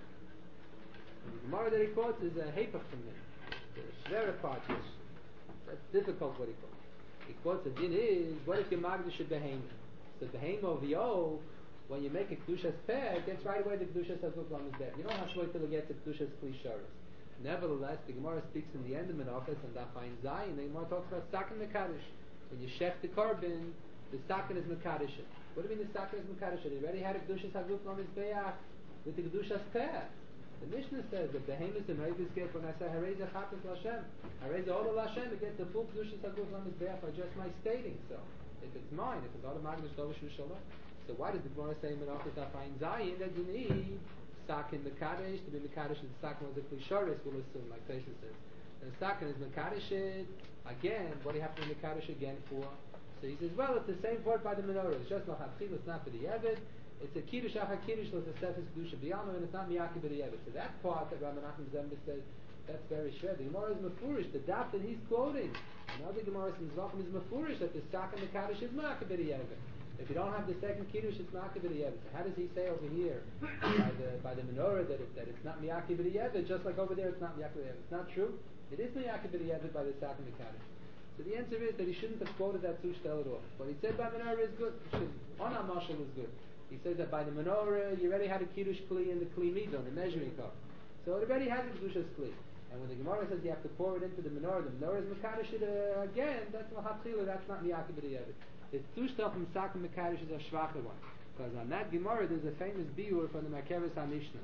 And the Gemara that he quotes is a Hepach from him. The Shvera part is that's difficult what he quotes. He quotes a din is what if your Magda should behema? So behema of the oak, when you make a Kedushas Peh, it gets right away the Kedushas Hazuk Lam is there. You don't have to wait till it gets a Kedushas Kli Sharis. Nevertheless, the Gemara speaks in the end of Menachos and Dafayin Zayin. The Gemara talks about Sakin Mekadosh. When you shech the carbon, the Sakin is Mekadosh. What do you mean the Sakin is Mekadosh? They already had a Kedushas Hazuk Lam is there with the Kedushas Peh. The Mishnah says that the Behemoth and Reivis get when I say Hareza Chatas Lashem, Hareza Ola Lashem, it gets the full Kedushas Haguf Lam is there by just my stating so. If it's mine, if it's not a Magdash Dovish Shalom. So why does the Gemara say Menachos Afayin Zayin that you need Sakin Mekadesh to be Mekadesh and the Sakin was a Klisharis, we'll assume, like Pesha says. And the Sakin is Mekadesh again, what do you have to be Mekadesh again for? So he says, well, it's the same word by the menorah. It's just Lachatchil, it's not for the Yeved. It's a Kiddush Achar Kiddush, it's a Sefes Kedusha B'Yama, and it's not Miyaki B'Yeved. So that part that Rabbi Nachman Zemba says, that's very shred. The Gemara is Mefurish. The daf that he's quoting, another Gemara in Zvachim is Mefurish, that the Sakin Mekadosh is Miyaki B'Yeved. If you don't have the second Kiddush, it's Miyaki B'Yeved. So how does he say over here, by the menorah, that it's not Miyaki B'Yeved, just like over there it's not Miyaki B'Yeved? It's not true. It is Miyaki B'Yeved by the Sakin Mekadosh. So the answer is that he shouldn't have quoted that Tushtel at all. What he said by menorah is good. On Mashal is good. He says that by the menorah, you already had a Kiddush Kli in the Kli Midon, the measuring cup. So it already has a Kedushas Kli. And when the Gemara says you have to pour it into the menorah is Mekadosh again, that's L'Chatchila, that's not Miyaki B'Yeved. The Tushtel from Sakin Mekadosh is a Shvacha one. Because on that Gemara, there's a famous biur from the Merkeves HaMishnah.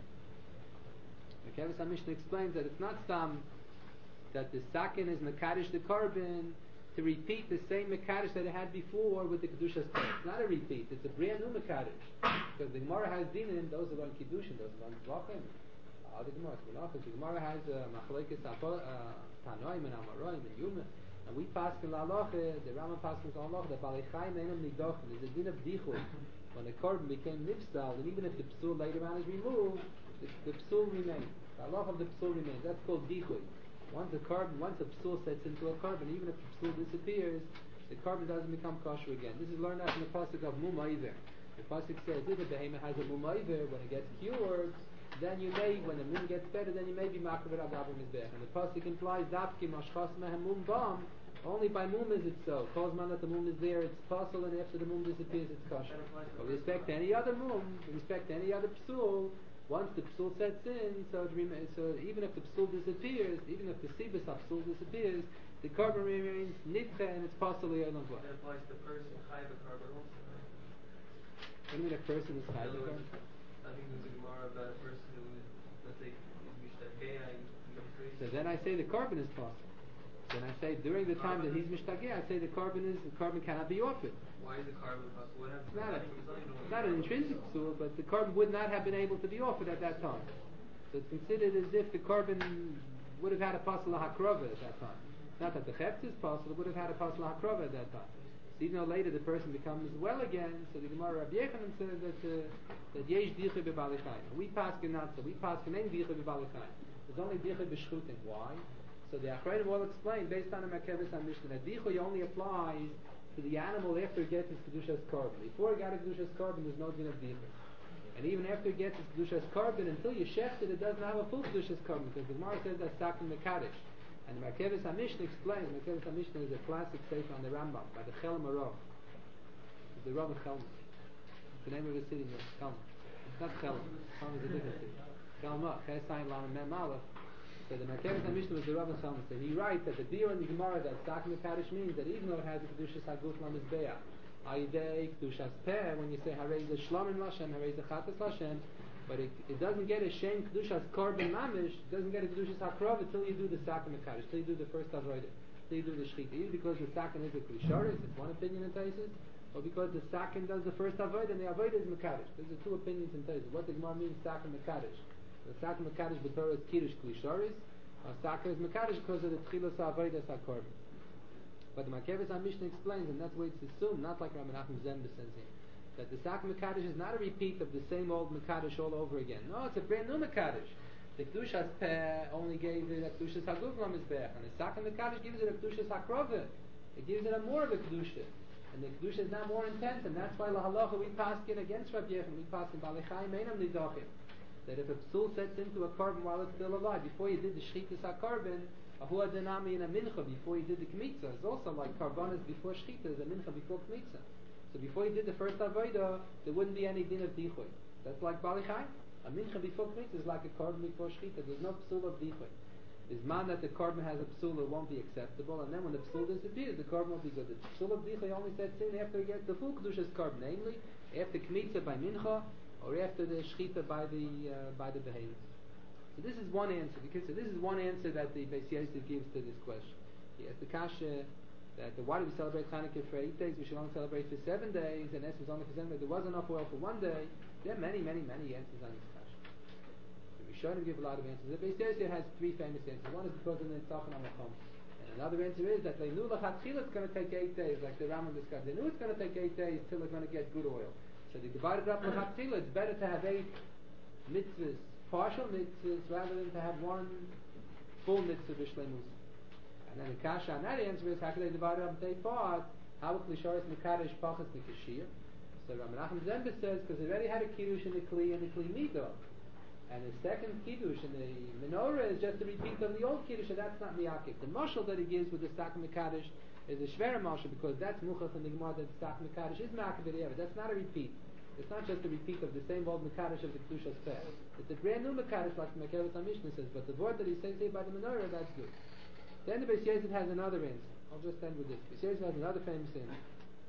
Merkeves HaMishnah explains that it's not some that the Sakin is Mekadosh the carbon to repeat the same Mekadosh that it had before with the Kedushas Kli. It's not a repeat, it's a brand new Mekadosh. Because the Gemara has Dinin, those are on Kiddushin, those are on Zvachim. The Gemara has Machlekes Tanoim and Amoraim and Yuma. And we pass in La Loche, the Rambam passes on La Loche, the Balichai Menam Nidochin. There's a din of Dichud. When the carbon became Nifsal, and even if the Psul later on is removed, the Psul remains. The Allah of the Psul remains. That's called Dichud. Once the psul sets into a carbon, even if the psul disappears, the carbon doesn't become kosher again. This is learned out in the pasuk of Mumaiver. The pasuk says if the behemoth has a Mumaiver, when it gets cured, then you may, when the moon gets better, then you may be makabed al gabe mizbeach. And the pasuk implies dafki mashchas mehem mum bam. Only by mum is it so. Kozman that the mum is there, it's possible, and after the mum disappears, it's kosher. But with respect to any other mum, with respect to any other psul, once the psul sets in, so even if the psul disappears, even if the sibus of psul disappears, the carbon remains nitche and it's possible yom vah. That applies to the person chai the carbon also, right? What do you mean a person is chai the carbon? I think there's a Gemara about a person who is, let's say, is mishtageh and becomes crazy. So then I say the carbon is possible. Then I say during the time that he's mishtageh, I say the carbon cannot be offered. Why is the carbon possible? What happens? It's not an intrinsic psul, but the carbon would not have been able to be offered at that time. So it's considered as if the carbon would have had a pasal hakrova at that time. Not that the chefts is possible, would have had a pasal hakrova at that time. So even though later the person becomes well again, so the Gemara Rabbi Yechanan says that yesh dicha b'balichayim. We paskin not so. We paskin ain't dicha b'balichayim. There's only dicha b'shchutim. Why? So the Achrayim will explain based on the Makevis and Mishnah that dicha only applies to the animal after it gets its kedushas carbon. Before it got a kedushas carbon, there's no din of dicha. And even after it gets its kedushas carbon, until you shecht it, it doesn't have a full kedushas carbon because the Gemara says that's sakin mekadosh. And the Makevis HaMishnah explains, Makevis HaMishnah is a classic sefer on the Rambam, by the Chelm Arov. It's the Rav of Chelm. It's the name of the city here, Chelm. It's not Chelm. Chelm is a different city. Chelma, Chesayin Lam Mem Aleph. So the Makevis HaMishnah was the Rav of Chelm. So he writes that the beer in the Gemara that Sakin Mekadosh means that even though it has the Kedushas HaGuf Lam Mizbeach, Ayidei Kedushas Peh, when you say Harei Ze Shlomim Lashem, Harei Ze Chatas Lashem, but it doesn't get a Shem Kedushas Korban Mamish, it doesn't get a Kedushas HaKrov until you do the Sakin Mekadosh, until you do the first Avodah, until you do the Shechita. Either because the Sakin is a Klisharis, it's one opinion in Taisus, or because the Sakin does the first Avodah and the Avodah is Mekadosh. These are two opinions in Taisus. What the Gemara means Sakin Mekadosh. The Sakin Mekadosh, the Torah is Kiddush Klisharis, or Sakin is Mekadosh because of the Tchilos Avodah HaKorban. But the Makevis HaMishnah explains, and that's why it's assumed, not like Rabbi Nachum Zembe says here, that the Sakin Mekadosh is not a repeat of the same old Mekadosh all over again. No, it's a brand new Mekadosh. The Kedushas Peh only gave it a Kedushas HaGuf Lam Mizbeach, and the Sakin Mekadosh gives it a Kedushas HaKrova. It gives it a more of a Kedusha. And the Kedusha is now more intense, and that's why Lahalacha we paskin against Rabbi Yechon, we paskin Balechayim Einam Nidachim. That if a psul sets into a carbon while it's still alive, before you did the Shchitas HaKarbon, a Hua Denami and a Mincha before you did the Kmitza, it's also like Karbanas before Shchita, is a Mincha before Kmitza. So before you did the first Avodah, there wouldn't be any din of Dichoy. That's like Balichai. A Mincha before Kmitza is like a Korban before Shchita. There's no psul of Dichoy. There's man that the Korban has a psul, it won't be acceptable, and then when the psul disappears, the Korban will be good. The psul of Dichoy only sets in after you get the full Kedushas Korban, namely, after Kmitza by Mincha, or after the Shchita by the Behemoth. So this is one answer. So this is one answer that the Beis Yosef gives to this question. He has the kasha that why do we celebrate Hanukkah for 8 days? We should only celebrate for 7 days, and this was only for 7 days. There was enough oil for 1 day. There are many, many, many answers on this kasha. We should give a lot of answers. The Beis Yosef has 3 famous answers. One is because of the Tzafon HaMakom. And another answer is that they knew L'chatchila it's going to take 8 days, like the Rambam discussed. They knew it's going to take 8 days till they're going to get good oil. So they divided up L'chatchila. It's better to have 8 mitzvahs, partial mitzvahs, rather than to have one full mitzvah b'shleimus. And then the kasha on that answer is how can they divide it up into 8 parts? How will Klisharis Mekadosh Pachas Mikashir? So Rabbi Nachum Zembe says because they already had a kiddush in the Kli and the Kli Midah, and the second kiddush in the menorah is just a repeat of the old kiddush, and that's not miyakif. The mashal that he gives with the Sakin Mekadosh is a shvera mashal because that's muchach in the Gemara that the Sakin Mekadosh is ma'akev b'diavad. That's not a repeat. It's not just a repeat of the same old Mekadosh of the Kedushas Peh. It's a brand new Mekadosh like the Makevis HaMishnah says, but the word that he says here by the menorah, that's good. Then the Beis Yosef has another answer. I'll just end with this. Beis Yosef has another famous answer.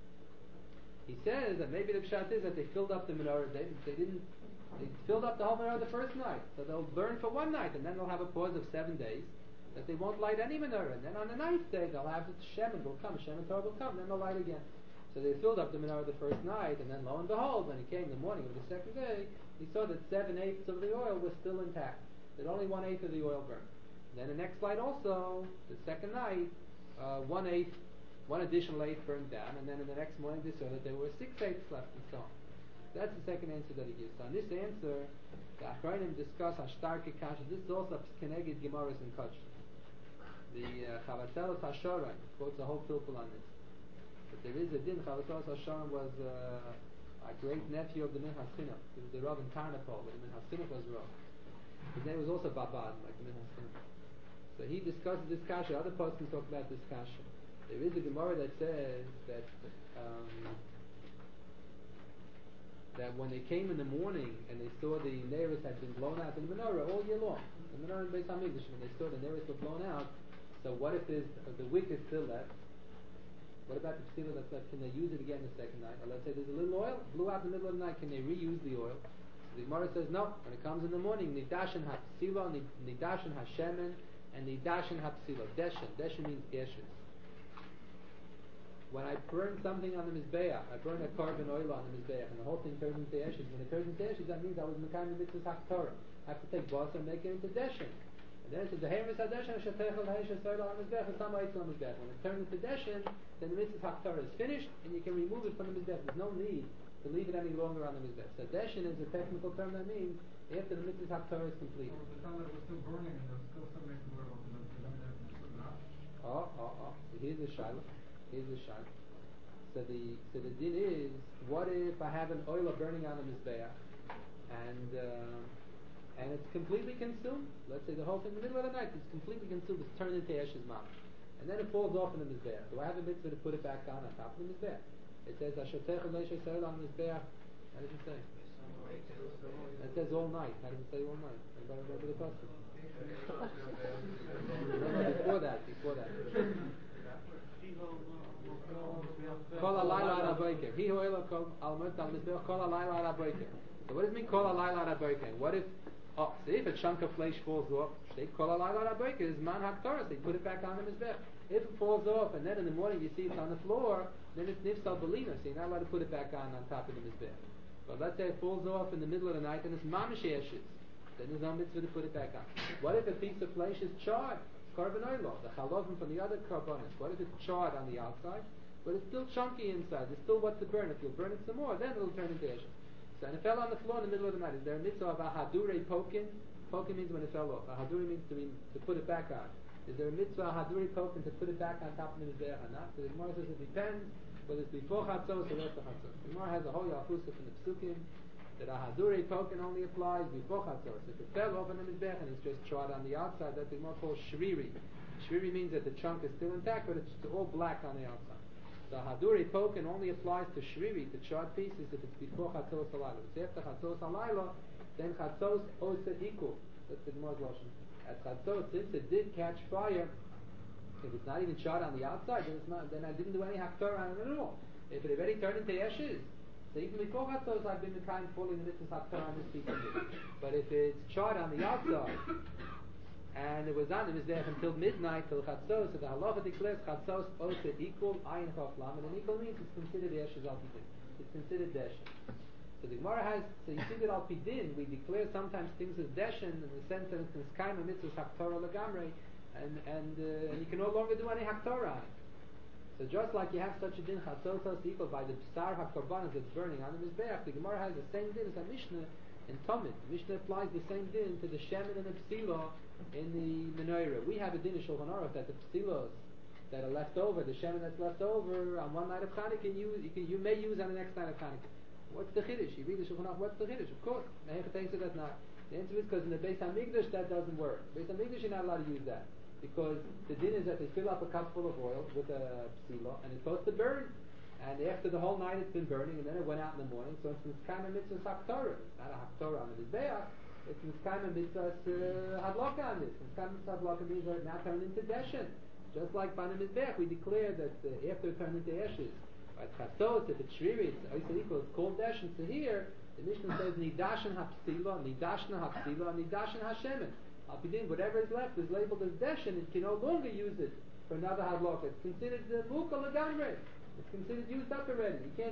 He says that maybe the pshat is that they filled up the menorah. They filled up the whole menorah the first night, so they'll burn for 1 night, and then they'll have a pause of 7 days that they won't light any menorah. And then on the 9th day they'll have the Shemin will come, Shemin Torah will come, then they'll light again. So they filled up the menorah the first night, and then lo and behold, when he came the morning of the second day, he saw that 7/8 of the oil was still intact. That only 1/8 of the oil burned. Then the next light also, the second night, 1/8, one additional 8 burned down, and then in the next morning they saw that there were 6/8 left, and so on. That's the second answer that he gives. So on this answer, the Achrayim discuss Ashtarke Kasha. This is also Keneged Gemaras and Kach. The Chavatzelos HaShorim quotes a whole pilpul on this. But there is a din. Chavatzelos HaShorim was a great nephew of the Minchas Chinuch. He was the Rav in Tarnopol, but the Minchas Chinuch was Rav. His name was also Babad, like the Minhas Chaim. So he discusses this kasha. Other poskim talk about this kasha. There is a Gemara that says that when they came in the morning and they saw the neiros had been blown out in the menorah all year long, the menorah in Beis Hamikdash, when they saw the neiros were blown out, so what if the wick is still left? What about the psila that's left? Can they use it again the second night? Or let's say there's a little oil, blew out in the middle of the night, can they reuse the oil? So the Gemara says no. When it comes in the morning, nidashin ha-psila, nidashin ha-shemen, and nidashin ha-psila. Deshin means ashes. When I burn something on the Mizbeach, I burn a carbon oil on the Mizbeach, and the whole thing turns into ashes. When it turns into ashes, that means I was Mekayim the mitzvahs HaKtorah. I have to take basar and make it into deshin. And then it says, the Heremis HaDeshin, Shatechel HaEsh HaSoil HaMizbeach, and Sama Eitzel HaMizbeach. When it turns into deshin, then the mitzvahs HaKtorah is finished, and you can remove it from the Mizbeach. There's no need to leave it any longer on the Mizbeach. So deshin is a technical term that means after the mitzvahs HaKtorah is completed. The time that it was still burning and there was still some making oil on the So here's the shayla. So the din is, what if I have an oil burning on the mizbeach and it's completely consumed? Let's say the whole thing in the middle of the night, it's completely consumed, it's turned into ashes mamash, and then it falls off in the mizbeach. Do I have a mitzvah to put it back on top of the mizbeach? It says Ashotecha leisha soil on the mizbeach. How does it say? It says all night. How does it say all night? Anybody remember the custom? Before that. Kol halayla ad haboker. He who oila kol almut al mizbeach kol halayla ad haboker. So what does it mean kol halayla ad haboker? What if see if a chunk of flesh falls off? Say kol halayla ad haboker is man haktoras. They put it back on the mizbeach. If it falls off and then in the morning you see it's on the floor, then it's nifsal belina. So you're not allowed to put it back on top of the mizbeach. But let's say it falls off in the middle of the night and it's mamish ashes. Then there's no mitzvah to put it back on. What if a piece of flesh is charred? Carbon oil, the chalovim from the other carbonates. What if it's charred on the outside, but it's still chunky inside? There's still what to burn. If you'll burn it some more, then it'll turn into ashes. So, and it fell on the floor in the middle of the night. Is there a mitzvah of a hadure pokin? Pokin means when it fell off. A hadure means to put it back on. Is there a mitzvah of hadure pokin to put it back on top of the mizbeach or not? So the Gemara says it depends whether it's before chatzos or after chatzos. The Gemara has a whole yafusa from the psukim that a hadure token only applies before chatzos. If it fell off in the mizbeach and it's just charred on the outside, that's the Gemara calls shriri. Shriri means that the chunk is still intact, but it's all black on the outside. So hadure token only applies to shriri, to charred pieces, if it's before chatzos halayla. If it's after chatzos halayla, then chatzos osa equal. That's the Gemara's lashon. At chatzos, since it did catch fire, if it's not even charred on the outside, then I didn't do any haktorah on it at all. If it already turned into ashes, so even before chatzos, I've been the kind pulling the mitzvah haktorah on this piece of wood. But if it's charred on the outside, and it was on the mizbeach until midnight, till chatzos, so the halacha declares chatzos osa equal ayin chaf lamed, and equal means it's considered ashes al pidin. It's considered deshin. So the Gemara has, so you see that al pidin, we declare sometimes things as deshin in the sense that it's niskayim a mitzvah haktorah legamrei, and you can no longer do any haktorah. So just like you have such a din chatzos equal by the b'sar hakorbanos that's burning on the mizbeach, the Gemara has the same din as a Mishnah in Tomid. The Mishnah applies the same din to the shemen and the psila in the menorah. We have a din in Shulchan Aruch that the psilos that are left over, the shemen that's left over on one night of Chanukah, you may use on the next night of Chanukah. What's the chiddush? You read the Shulchan Aruch. What's the chiddush? Of course, Mehecha takes it as not. The answer is because in the Beis Hamikdash that doesn't work. Beis Hamikdash you're not allowed to use that. Because the din is that they fill up a cup full of oil with a psila and it's supposed to burn. And after the whole night it's been burning and then it went out in the morning. So it's niskayim mitzvahs haktorah. It's not a haktorah on the mizbeach. It's niskayim mitzvahs hadlaka on this. Niskayim mitzvahs hadlaka means that it now turned into deshin. Just like by the mizbeach we declare that after it turned into ashes. Right? Chatzos, if it's shriri, it's called deshin. So here the Mishnah says nidashin hapsila, nidashna hapsila, nidashin hashemen. Whatever is left is labeled as deshin. It can no longer use it for another hadlaka. It's considered mukal legamrei. It's considered used up already. You can't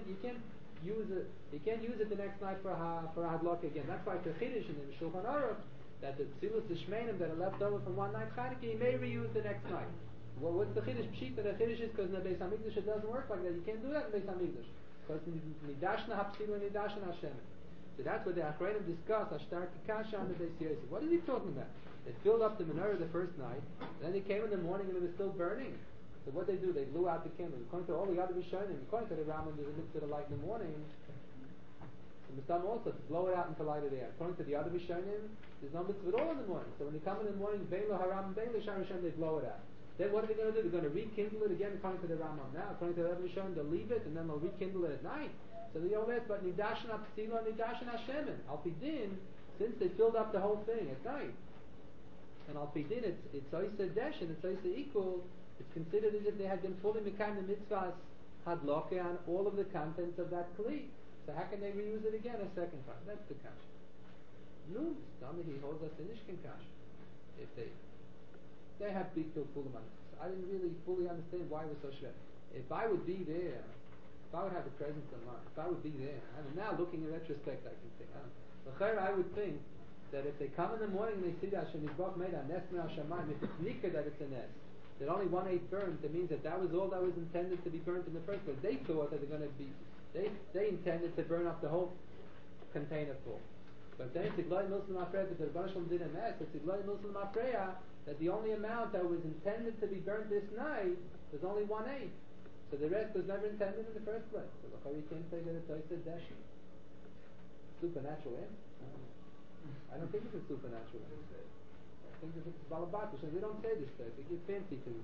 use it. You can't use it the next night for a hadlaka again. That's why it's a chiddush in the Shulchan Aruch that the psilos the shmeinim that are left over from one night Chanukah you may reuse the next night. Well, what's the chiddush? Pshita the chiddush is because in the Beis Hamikdash it doesn't work like that. You can't do that in the Beis Hamikdash because nidashna hapsila nidashna hashem. So that's what the Achreinim discuss. Ashtar Kikasha on the Beis Yosef. What is he talking about? They filled up the menorah the first night, then they came in the morning and it was still burning. So what they do? They blew out the candle. According to all the other Rishonim, according to the Rambam, there's a mitzvah to light in the morning. The Mistam also, to blow it out and to light it air. According to the other Rishonim, there's no mitzvah at all in the morning. So when they come in the morning, Bein lo haram, Bein lo shar Rishonim, they blow it out. Then what are they going to do? They're going to rekindle it again according to the Rambam. Now, according to the other Rishonim, they'll leave it and then they'll rekindle it at night. So the Yomet, but Nidashan Apsila, Nidashan Hashemen. Alpidin, since they filled up the whole thing at night. And Alpidin, it's Oisa Desh and it's Oisa Equal. It's considered as if they had been fully Mekayim the mitzvahs Hadloke on all of the contents of that Kli. So how can they reuse it again a second time? That's the kasha. No, he holds us in Ishkin kasha. If they have big Kulam on it. So I didn't really fully understand why it was so shver. If I would be there, if I would have the presence of mind, if I would be there, I mean, now looking in retrospect, I can think. I would think that if they come in the morning and they see that Shenizbach made a nest min Hashamayim, if it's nikah that it's a nest, that only 1/8 burnt, it means that was all that was intended to be burnt in the first place. They thought that they're going to be, they intended to burn up the whole container full. But then Tigloy Muslim Afreya, that the Rebbeinu Shalom did a nest, it's Tigloy Muslim Afreya, that the only amount that was intended to be burnt this night was only 1/8. So the rest was never intended in the first place. So the Chari can't say that it's Oisa Deshi. Supernatural, I don't think it's a supernatural. I think it's Balabatish, and they don't say this stuff. They give fancy things.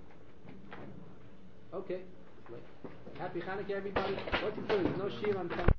Okay. Happy Hanukkah, everybody. What's the food? No shir on